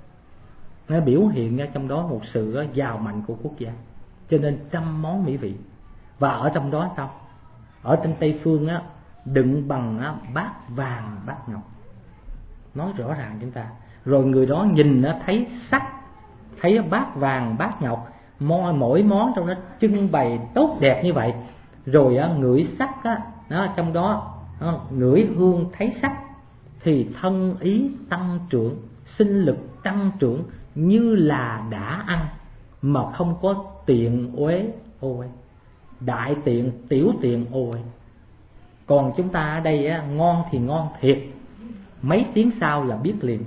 Nó biểu hiện trong đó một sự giàu mạnh của quốc gia, cho nên trăm món mỹ vị. Và ở trong đó sao? Ở trên Tây Phương á, đựng bằng á, bát vàng bát ngọc, nói rõ ràng chúng ta. Rồi người đó nhìn nó thấy sắc, thấy bát vàng bát ngọc, mỗi món trong đó trưng bày tốt đẹp như vậy. Rồi á, ngửi sắc á, đó, trong đó đó, ngửi hương thấy sắc thì thân ý tăng trưởng, sinh lực tăng trưởng, như là đã ăn mà không có tiện uế ô uế, đại tiện tiểu tiện ô uế. Còn chúng ta ở đây á, ngon thì ngon thiệt, mấy tiếng sau là biết liền.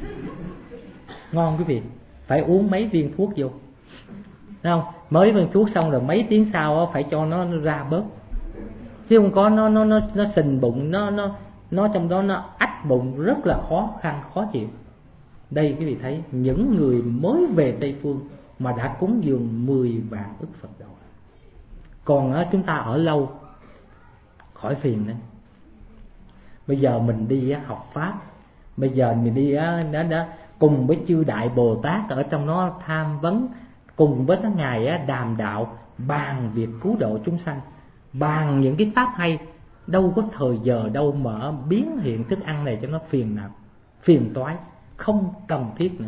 Ngon quý vị, phải uống mấy viên thuốc vô, thấy không? Mới viên thuốc xong rồi mấy tiếng sau á, phải cho nó, nó ra bớt, chứ không có nó nó nó nó sình bụng, nó nó nó trong đó nó ách bụng, rất là khó khăn khó chịu. Đây quý vị thấy những người mới về Tây Phương mà đã cúng dường mười vạn ức Phật đầu. Còn á, chúng ta ở lâu khỏi phiền nữa. Bây giờ mình đi á, học pháp, bây giờ mình đi á, đó, đó, cùng với chư Đại Bồ Tát ở trong nó tham vấn, cùng với các ngài á, đàm đạo, bàn việc cứu độ chúng sanh, bàn những cái pháp hay. Đâu có thời giờ đâu mà biến hiện thức ăn này cho nó phiền não, phiền toái, không cần thiết nữa.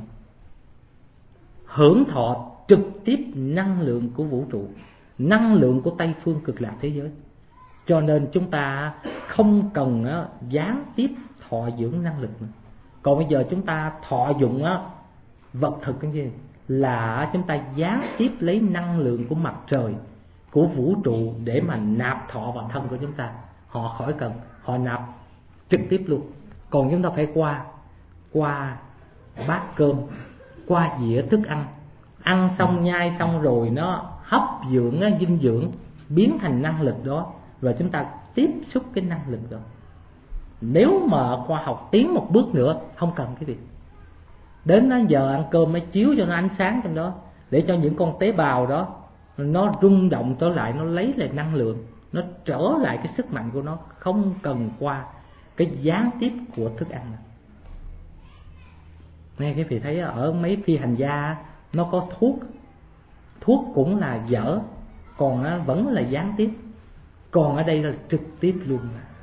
Hưởng thọ trực tiếp năng lượng của vũ trụ, năng lượng của Tây Phương Cực Lạc thế giới. Cho nên chúng ta không cần á, gián tiếp thọ dưỡng năng lực nữa. Còn bây giờ chúng ta thọ dụng á, vật thực cái gì là chúng ta gián tiếp lấy năng lượng của mặt trời, của vũ trụ để mà nạp thọ vào thân của chúng ta. Họ khỏi cần, họ nạp trực tiếp luôn. Còn chúng ta phải qua qua bát cơm, qua dĩa thức ăn, ăn xong nhai xong rồi nó hấp dưỡng dinh dưỡng biến thành năng lực đó, và chúng ta tiếp xúc cái năng lực đó. Nếu mà khoa học tiến một bước nữa, không cần cái gì, đến đó giờ ăn cơm mới chiếu cho nó ánh sáng trong đó, để cho những con tế bào đó nó rung động trở lại, nó lấy lại năng lượng, nó trở lại cái sức mạnh của nó, không cần qua cái gián tiếp của thức ăn này. Nghe cái vị thấy ở mấy phi hành gia nó có thuốc, thuốc cũng là dở, còn vẫn là gián tiếp, còn ở đây là trực tiếp luôn.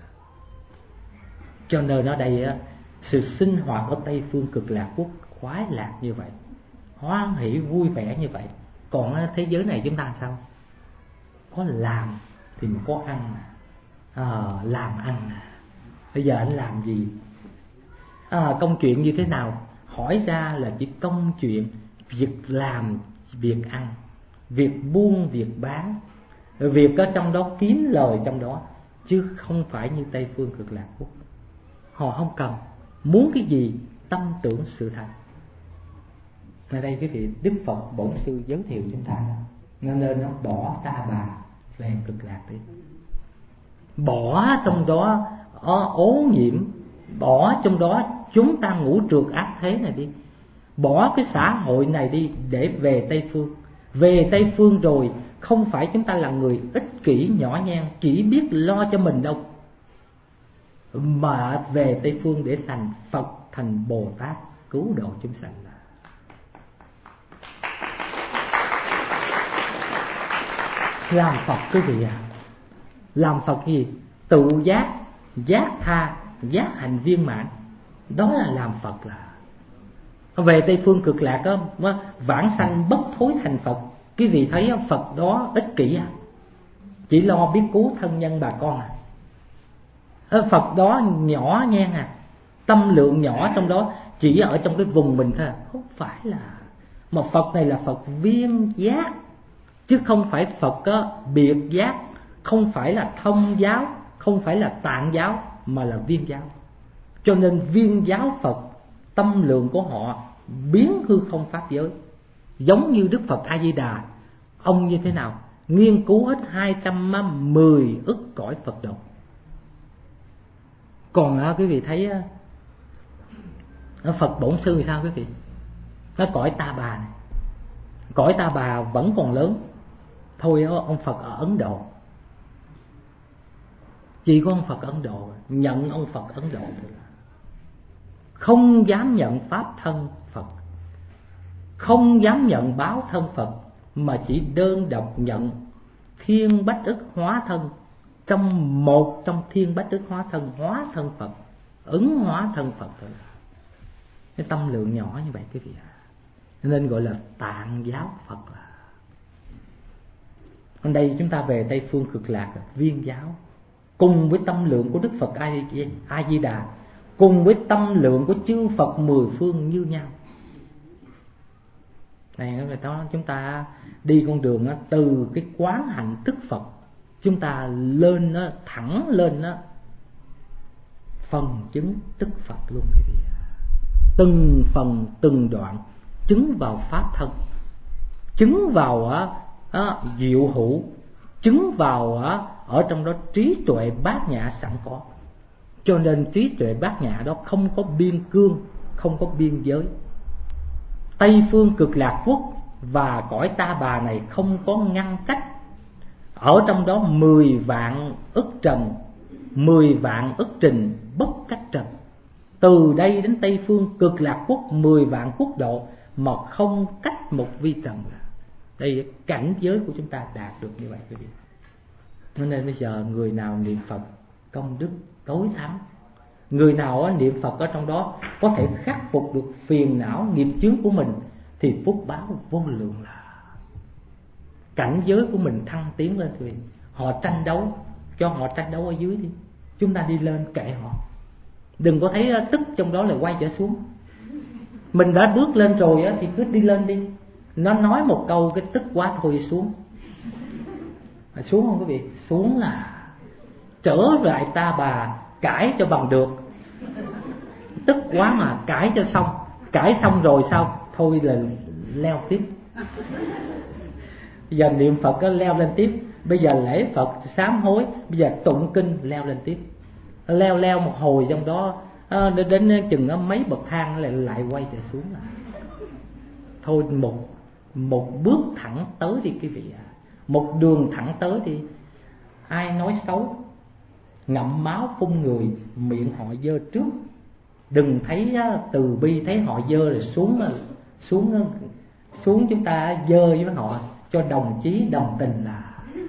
Cho nên ở đây sự sinh hoạt ở Tây Phương Cực Lạc Quốc khoái lạc như vậy, hoan hỷ vui vẻ như vậy. Còn thế giới này chúng ta sao? Có làm thì mình có ăn, à, làm ăn. Bây giờ anh làm gì? À, công chuyện như thế nào? Hỏi ra là chỉ công chuyện, việc làm, việc ăn, việc buôn, việc bán, việc ở trong đó kiếm lời trong đó, chứ không phải như Tây Phương Cực Lạc Quốc. Họ không cần, muốn cái gì tâm tưởng sự thành. Ở đây cái vị Đức Phật Bổn Sư giới thiệu chúng ta, nên nên nó bỏ ta bà về Cực Lạc đi, bỏ trong đó ô nhiễm, bỏ trong đó chúng ta ngũ trược ác thế này đi, bỏ cái xã hội này đi để về Tây Phương. Về Tây Phương rồi không phải chúng ta là người ích kỷ nhỏ nhen chỉ biết lo cho mình đâu, mà về Tây Phương để thành Phật, thành Bồ Tát cứu độ chúng sanh. Làm Phật quý vị à, làm Phật gì? Tự giác, giác tha, giác hành viên mãn, đó là làm Phật. Là về Tây Phương Cực Lạc đó, vãng sanh bất thối thành Phật. Quý vị thấy Phật đó ích kỷ à, chỉ lo biết cứu thân nhân bà con à. Phật đó nhỏ nhen à, tâm lượng nhỏ trong đó, chỉ ở trong cái vùng mình thôi, không phải là. Mà Phật này là Phật viên giác, chứ không phải Phật đó biệt giác, không phải là thông giáo, không phải là tạng giáo, mà là viên giáo. Cho nên viên giáo Phật, tâm lượng của họ biến hư không pháp giới. Giống như Đức Phật A Di Đà, ông như thế nào? Nghiên cứu hết hai trăm mười ức cõi Phật độ. Còn à, quý vị thấy à, Phật Bổn Sư thì sao quý vị? Nó cõi Ta Bà này, cõi Ta Bà vẫn còn lớn. Thôi ông Phật ở Ấn Độ, chỉ có ông Phật Ấn Độ nhận ông Phật Ấn Độ thôi, không dám nhận pháp thân Phật, không dám nhận báo thân Phật, mà chỉ đơn độc nhận thiên bách ức hóa thân, trong một trong thiên bách ức hóa thân, hóa thân Phật, ứng hóa thân Phật thôi. Cái tâm lượng nhỏ như vậy quý vị ạ, nên gọi là tạng giáo Phật. Ở đây chúng ta về Tây Phương Cực Lạc, viên giáo, cùng với tâm lượng của Đức Phật A Di Đà, cùng với tâm lượng của chư Phật mười phương như nhau. Này người ta chúng ta đi con đường đó, từ cái quán hạnh tức Phật, chúng ta lên đó, thẳng lên đó, phần chứng tức Phật luôn quý vị. Từng phần từng đoạn chứng vào pháp thân, chứng vào á, á, diệu hữu, chứng vào á, ở trong đó trí tuệ bát nhã sẵn có. Cho nên trí tuệ bát nhã đó không có biên cương, không có biên giới. Tây Phương Cực Lạc Quốc và cõi Ta Bà này không có ngăn cách. Ở trong đó mười vạn ức trần, mười vạn ức trình bất cách trần. Từ đây đến Tây Phương Cực Lạc Quốc mười vạn quốc độ mà không cách một vi trần. Đây là cảnh giới của chúng ta đạt được như vậy quý vị. Cho nên bây giờ người nào niệm Phật công đức tối thắng, người nào niệm Phật ở trong đó có thể khắc phục được phiền não nghiệp chướng của mình, thì phúc báo vô lượng. Là cảnh giới của mình thăng tiến lên thì họ tranh đấu, cho họ tranh đấu ở dưới đi, chúng ta đi lên kệ họ. Đừng có thấy tức trong đó là quay trở xuống. Mình đã bước lên rồi thì cứ đi lên đi. Nó nói một câu cái tức quá thôi xuống. Xuống không quý vị? Xuống là trở lại Ta Bà, cãi cho bằng được. Tức quá mà cãi cho xong. Cãi xong rồi sao? Thôi là leo tiếp. Bây giờ niệm Phật có leo lên tiếp. Bây giờ lễ Phật sám hối, bây giờ tụng kinh leo lên tiếp. Leo leo một hồi trong đó à, đến chừng mấy bậc thang lại lại quay trở xuống. Là thôi một một bước thẳng tới đi quý vị ạ. À. Một đường thẳng tới đi. Ai nói xấu, ngậm máu phun người, miệng họ dơ trước. Đừng thấy từ bi, thấy họ dơ rồi xuống xuống xuống chúng ta dơ với họ, cho đồng chí đồng tình. Là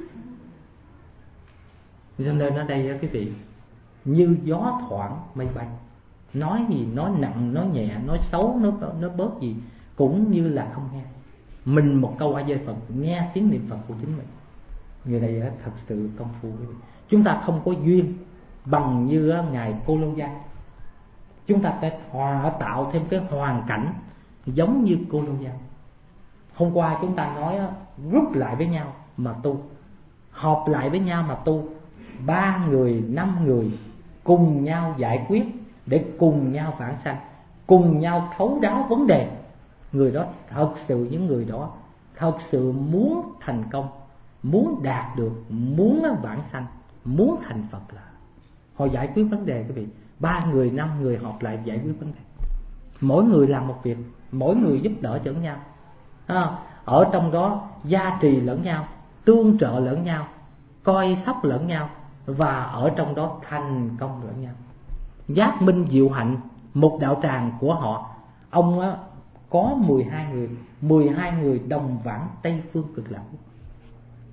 cho nên ở đây quý vị, như gió thoảng mây bay, nói gì nói nặng nói nhẹ, nói xấu nó nó bớt gì cũng như là không nghe. Mình một câu A Di Đà Phật, nghe tiếng niệm Phật của chính mình, người này thật sự công phu. Chúng ta không có duyên bằng như ngài Cô Lô Gia, chúng ta phải hòa tạo thêm cái hoàn cảnh giống như Cô Lô Gia. Hôm qua chúng ta nói rút lại với nhau mà tu, họp lại với nhau mà tu, ba người năm người cùng nhau giải quyết để cùng nhau vãng sanh, cùng nhau thấu đáo vấn đề. Người đó thật sự, những người đó thật sự muốn thành công, muốn đạt được, muốn vãng sanh, muốn thành Phật, là họ giải quyết vấn đề quý vị. Ba người năm người họp lại giải quyết vấn đề, mỗi người làm một việc, mỗi người giúp đỡ lẫn nhau à, ở trong đó gia trì lẫn nhau, tương trợ lẫn nhau, coi sóc lẫn nhau, và ở trong đó thành công lẫn nhau. Giác minh diệu hạnh, một đạo tràng của họ, ông á, có mười hai người, mười hai người đồng vãng Tây Phương Cực Lạc.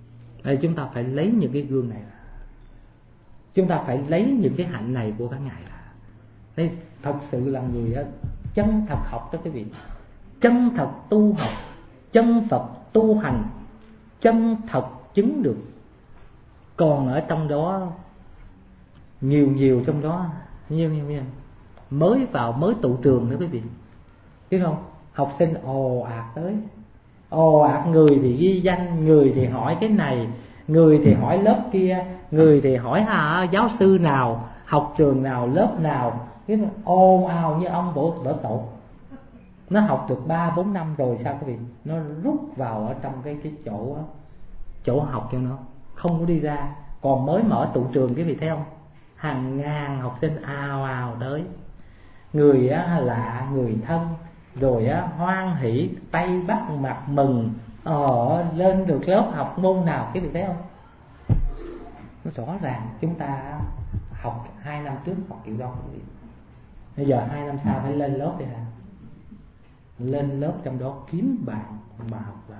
Đây, chúng ta phải lấy những cái gương này, chúng ta phải lấy những cái hạnh này của các ngài là đây thật sự là người đó, chân thật học đó quý vị, chân thật tu học, chân thật tu hành, chân thật chứng được. Còn ở trong đó nhiều nhiều trong đó nhiều nhiều, nhiều. Mới vào mới tụ trường nữa quý vị, biết không? Học sinh ồ ạt tới, ồ ạt, người thì ghi danh, người thì hỏi cái này, người thì hỏi lớp kia, người thì hỏi à, giáo sư nào, học trường nào, lớp nào, cái ồn ào như ông bổ bở tổ. Nó học được ba bốn năm rồi sao quý vị, nó rút vào ở trong cái cái chỗ chỗ học cho nó, không có đi ra. Còn mới mở tụ trường quý vị thấy không, hàng ngàn học sinh ào ào tới, người á, lạ người thân, rồi á, hoan hỉ tay bắt mặt mừng ờ, lên được lớp học môn nào quý vị thấy không. Nó rõ ràng chúng ta học hai năm trước học kiểu đó quý vị, bây giờ hai năm sau phải lên lớp đi hả, lên lớp trong đó kiếm bạn mà học là.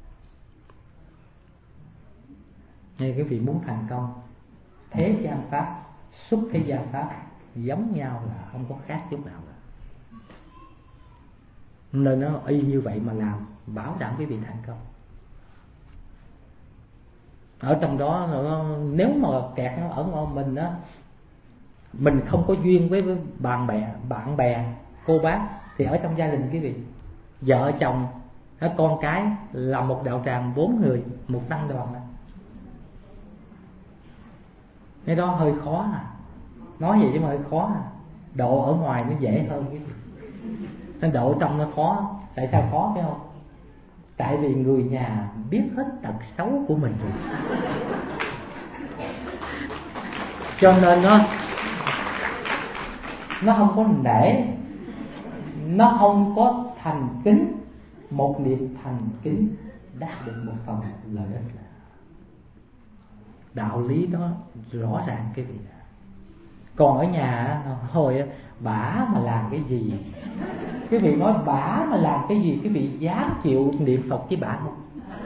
Nên quý vị muốn thành công, thế gian pháp xuất thế gian pháp giống nhau là không có khác chút nào cả. Nên nó y như vậy mà làm, bảo đảm quý vị thành công. Ở trong đó nếu mà kẹt nó ở ngoài mình á, mình không có duyên với, với bạn bè, bạn bè, cô bác, thì ở trong gia đình quý vị, vợ chồng, con cái là một đạo tràng bốn người, một tăng đoàn này. Cái đó hơi khó à, nói vậy chứ mà hơi khó à. Độ ở ngoài nó dễ hơn quý vị, nên độ trong nó khó. Tại sao khó phải không? Tại vì người nhà biết hết tật xấu của mình rồi, cho nên nó nó không có nể, nó không có thành kính. Một niệm thành kính đạt được một phần lợi ích. Đạo lý đó rõ ràng cái vị. Còn ở nhà hồi bả mà làm cái gì, cái vị nói bả mà làm cái gì, cái vị dám chịu niệm Phật với bả không?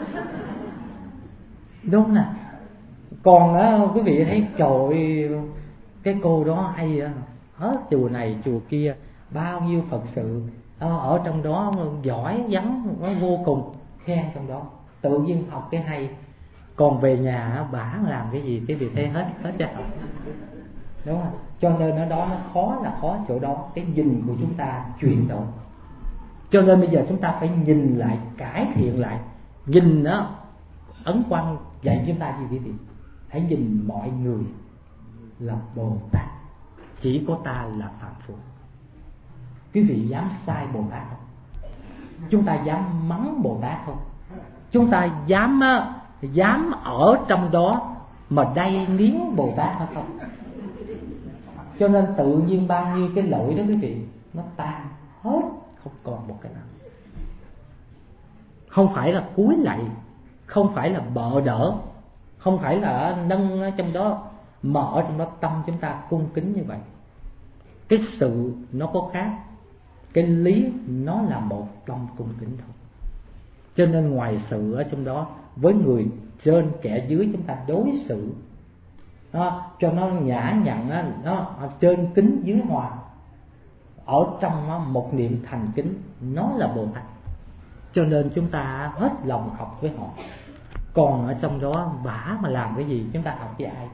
Đúng nè. Còn đó quý vị thấy trời, cái cô đó hay hết chùa này chùa kia, bao nhiêu Phật sự ở trong đó giỏi vắng, nó vô cùng khen trong đó, tự nhiên học cái hay. Còn về nhà bả làm cái gì cái vị thấy hết hết cho học, đúng không? Cho nên ở đó nó khó là khó chỗ đó, cái nhìn của chúng ta chuyển đổi. Cho nên bây giờ chúng ta phải nhìn lại, cải thiện lại. Nhìn đó, Ấn Quang dạy chúng ta gì quý vị? Hãy nhìn mọi người là Bồ Tát, chỉ có ta là phạm phu. Quý vị dám sai Bồ Tát không? Chúng ta dám mắng Bồ Tát không? Chúng ta dám dám ở trong đó mà đay nghiến Bồ Tát hay không? Cho nên tự nhiên bao nhiêu cái lỗi đó quý vị, nó tan hết, không còn một cái nào. Không phải là cúi lạy, không phải là bợ đỡ, không phải là nâng ở trong đó, mà ở trong đó tâm chúng ta cung kính như vậy. Cái sự nó có khác, cái lý nó là một, tâm cung kính thôi. Cho nên ngoài sự ở trong đó, với người trên kẻ dưới chúng ta đối xử đó, cho nó nhã nhặn đó, nó trên kính dưới hòa. Ở trong nó một niệm thành kính, nó là Bồ Tát. Cho nên chúng ta hết lòng học với họ. Còn ở trong đó bả mà làm cái gì, chúng ta học với ai?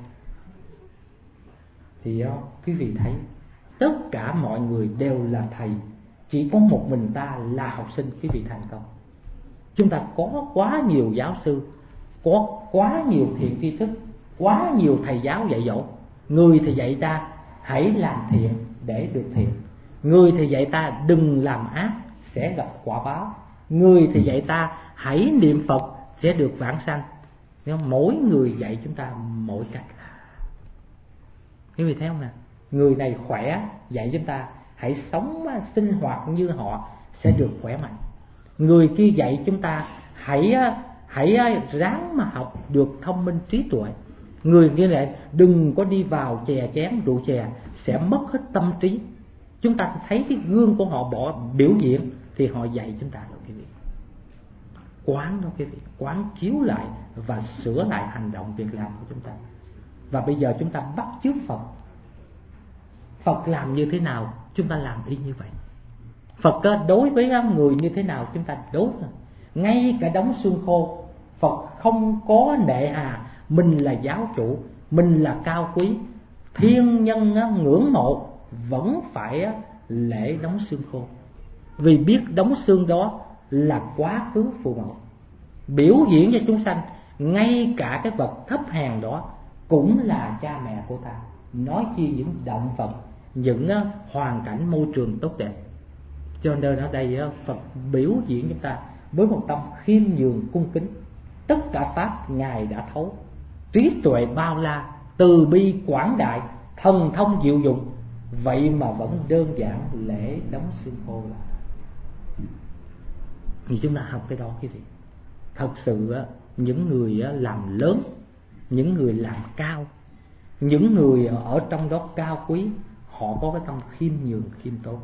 Thì đó, quý vị thấy tất cả mọi người đều là thầy, chỉ có một mình ta là học sinh. Quý vị thành công. Chúng ta có quá nhiều giáo sư, có quá nhiều thiện tri thức, quá nhiều thầy giáo dạy dỗ. Người thì dạy ta hãy làm thiện để được thiện, người thì dạy ta đừng làm ác sẽ gặp quả báo, người thì dạy ta hãy niệm Phật sẽ được vãng sanh. Mỗi người dạy chúng ta mỗi cách. Quý vị thấy không nè? Người này khỏe dạy chúng ta hãy sống sinh hoạt như họ sẽ được khỏe mạnh. Người kia dạy chúng ta hãy hãy ráng mà học được thông minh trí tuệ. Người kia lại đừng có đi vào chè chén rượu chè sẽ mất hết tâm trí. Chúng ta thấy cái gương của họ bỏ biểu diễn thì họ dạy chúng ta rồi quý vị. quán đó quý vị, quán chiếu lại và sửa lại hành động việc làm của chúng ta. Và bây giờ chúng ta bắt chước Phật. Phật làm như thế nào chúng ta làm y như vậy. Phật đối với người như thế nào chúng ta đối. Ngay cả đống xương khô, Phật không có nệ hà. Mình là giáo chủ, mình là cao quý, thiên nhân ngưỡng mộ, vẫn phải lễ đống xương khô. Vì biết đống xương đó là quá khứ phụ mẫu, biểu diễn cho chúng sanh. Ngay cả cái vật thấp hèn đó cũng là cha mẹ của ta, nói chi những động vật, những hoàn cảnh môi trường tốt đẹp. Cho nên ở đây Phật biểu diễn chúng ta với một tâm khiêm nhường cung kính. Tất cả pháp Ngài đã thấu, trí tuệ bao la, từ bi quảng đại, thần thông diệu dụng, vậy mà vẫn đơn giản lễ đóng xương khô là. Thì chúng ta học cái đó quý vị. Thật sự những người làm lớn, những người làm cao, những người ở trong đó cao quý, họ có cái tâm khiêm nhường khiêm tốn.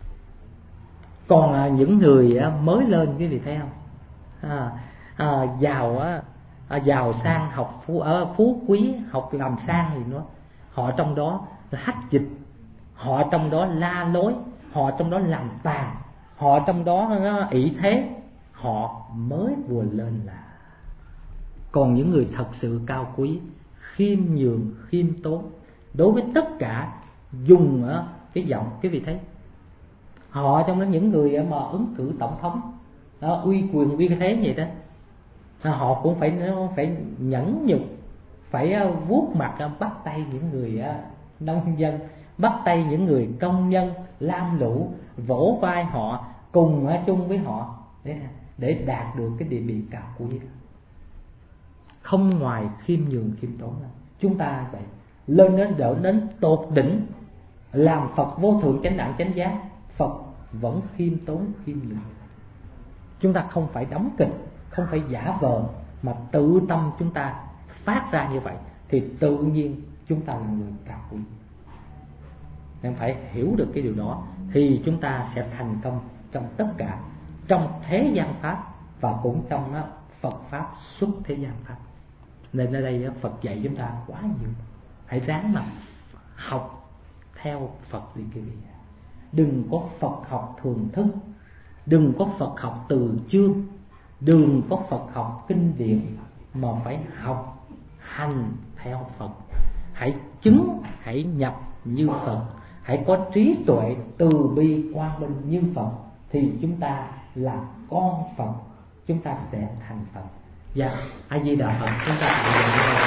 Còn những người mới lên quý vị thấy không, à, à, giàu à, giàu sang học phú, à, phú quý học làm sang gì nữa, họ trong đó hách dịch, họ trong đó la lối, họ trong đó làm tàn, họ trong đó ỷ thế, họ mới vừa lên là. Còn những người thật sự cao quý, khiêm nhường khiêm tốn đối với tất cả, dùng cái giọng quý vị thấy, họ trong đó những người mà ứng cử tổng thống đó, uy quyền uy thế vậy đó, họ cũng phải phải nhẫn nhục, phải vuốt mặt bắt tay những người nông dân, bắt tay những người công nhân lam lũ, vỗ vai họ, cùng chung với họ để, để đạt được cái địa vị cao quý đó. Không ngoài khiêm nhường khiêm tốn đâu. Chúng ta vậy lên đến đỡ đến tột đỉnh, làm Phật vô thượng chánh đẳng chánh giác, Phật vẫn khiêm tốn khiêm nhường. Chúng ta không phải đóng kịch, không phải giả vờ, mà tự tâm chúng ta phát ra như vậy thì tự nhiên chúng ta là người cao quý. Nên phải hiểu được cái điều đó thì chúng ta sẽ thành công trong tất cả, trong thế gian pháp và cũng trong đó, Phật pháp xuất thế gian pháp. Nên ở đây Phật dạy chúng ta quá nhiều, hãy ráng mà học theo Phật đi quý vị. Đừng có Phật học thường thức, đừng có Phật học từ chương, đừng có Phật học kinh điển, mà phải học hành theo Phật. Hãy chứng, hãy nhập như Phật, hãy có trí tuệ từ bi quang minh như Phật, thì chúng ta là con Phật, chúng ta sẽ thành Phật. Dạ, A Di Đà Phật. Chúng ta tạm dừng đây.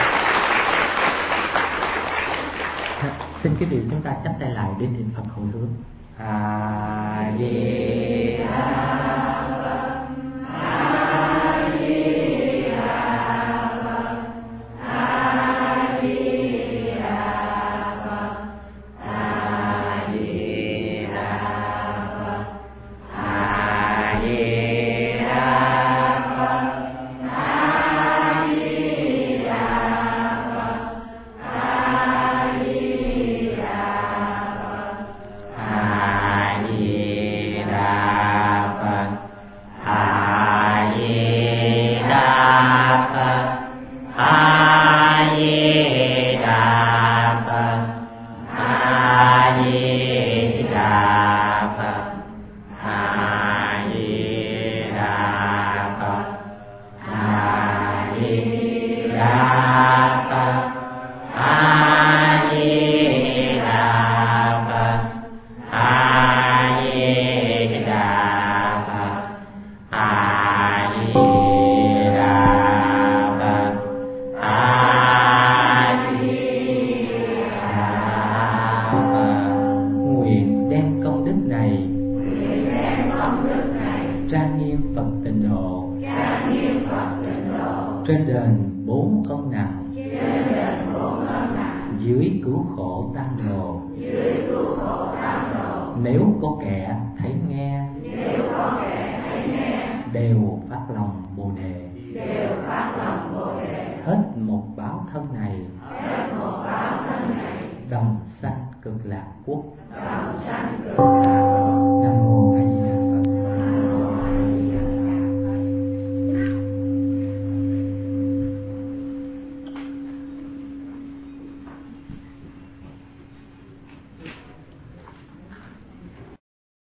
Xin quý vị chúng ta chắp tay lại để niệm Phật hồi hướng. A Di Đà Phật, A Di Đà Phật, A Di Đà Phật, A Di Đà Phật, A Di Đà Phật, A Di Đà Phật, A Di Đà Phật, A Di Đà Phật, A Di Đà Phật, A Di Đà Phật, A Di Đà Phật, A Di Đà Phật, A Di Đà Phật, A Di Đà Phật, A Di Đà Phật, A Di Đà Phật, A Di Đà Phật. Nguyện đem công đức này trang nghiêm Phật tịnh độ, trên đền bốn ân nặng, dưới cứu khổ tăng đồ. Nếu có kẻ thấy nghe, đều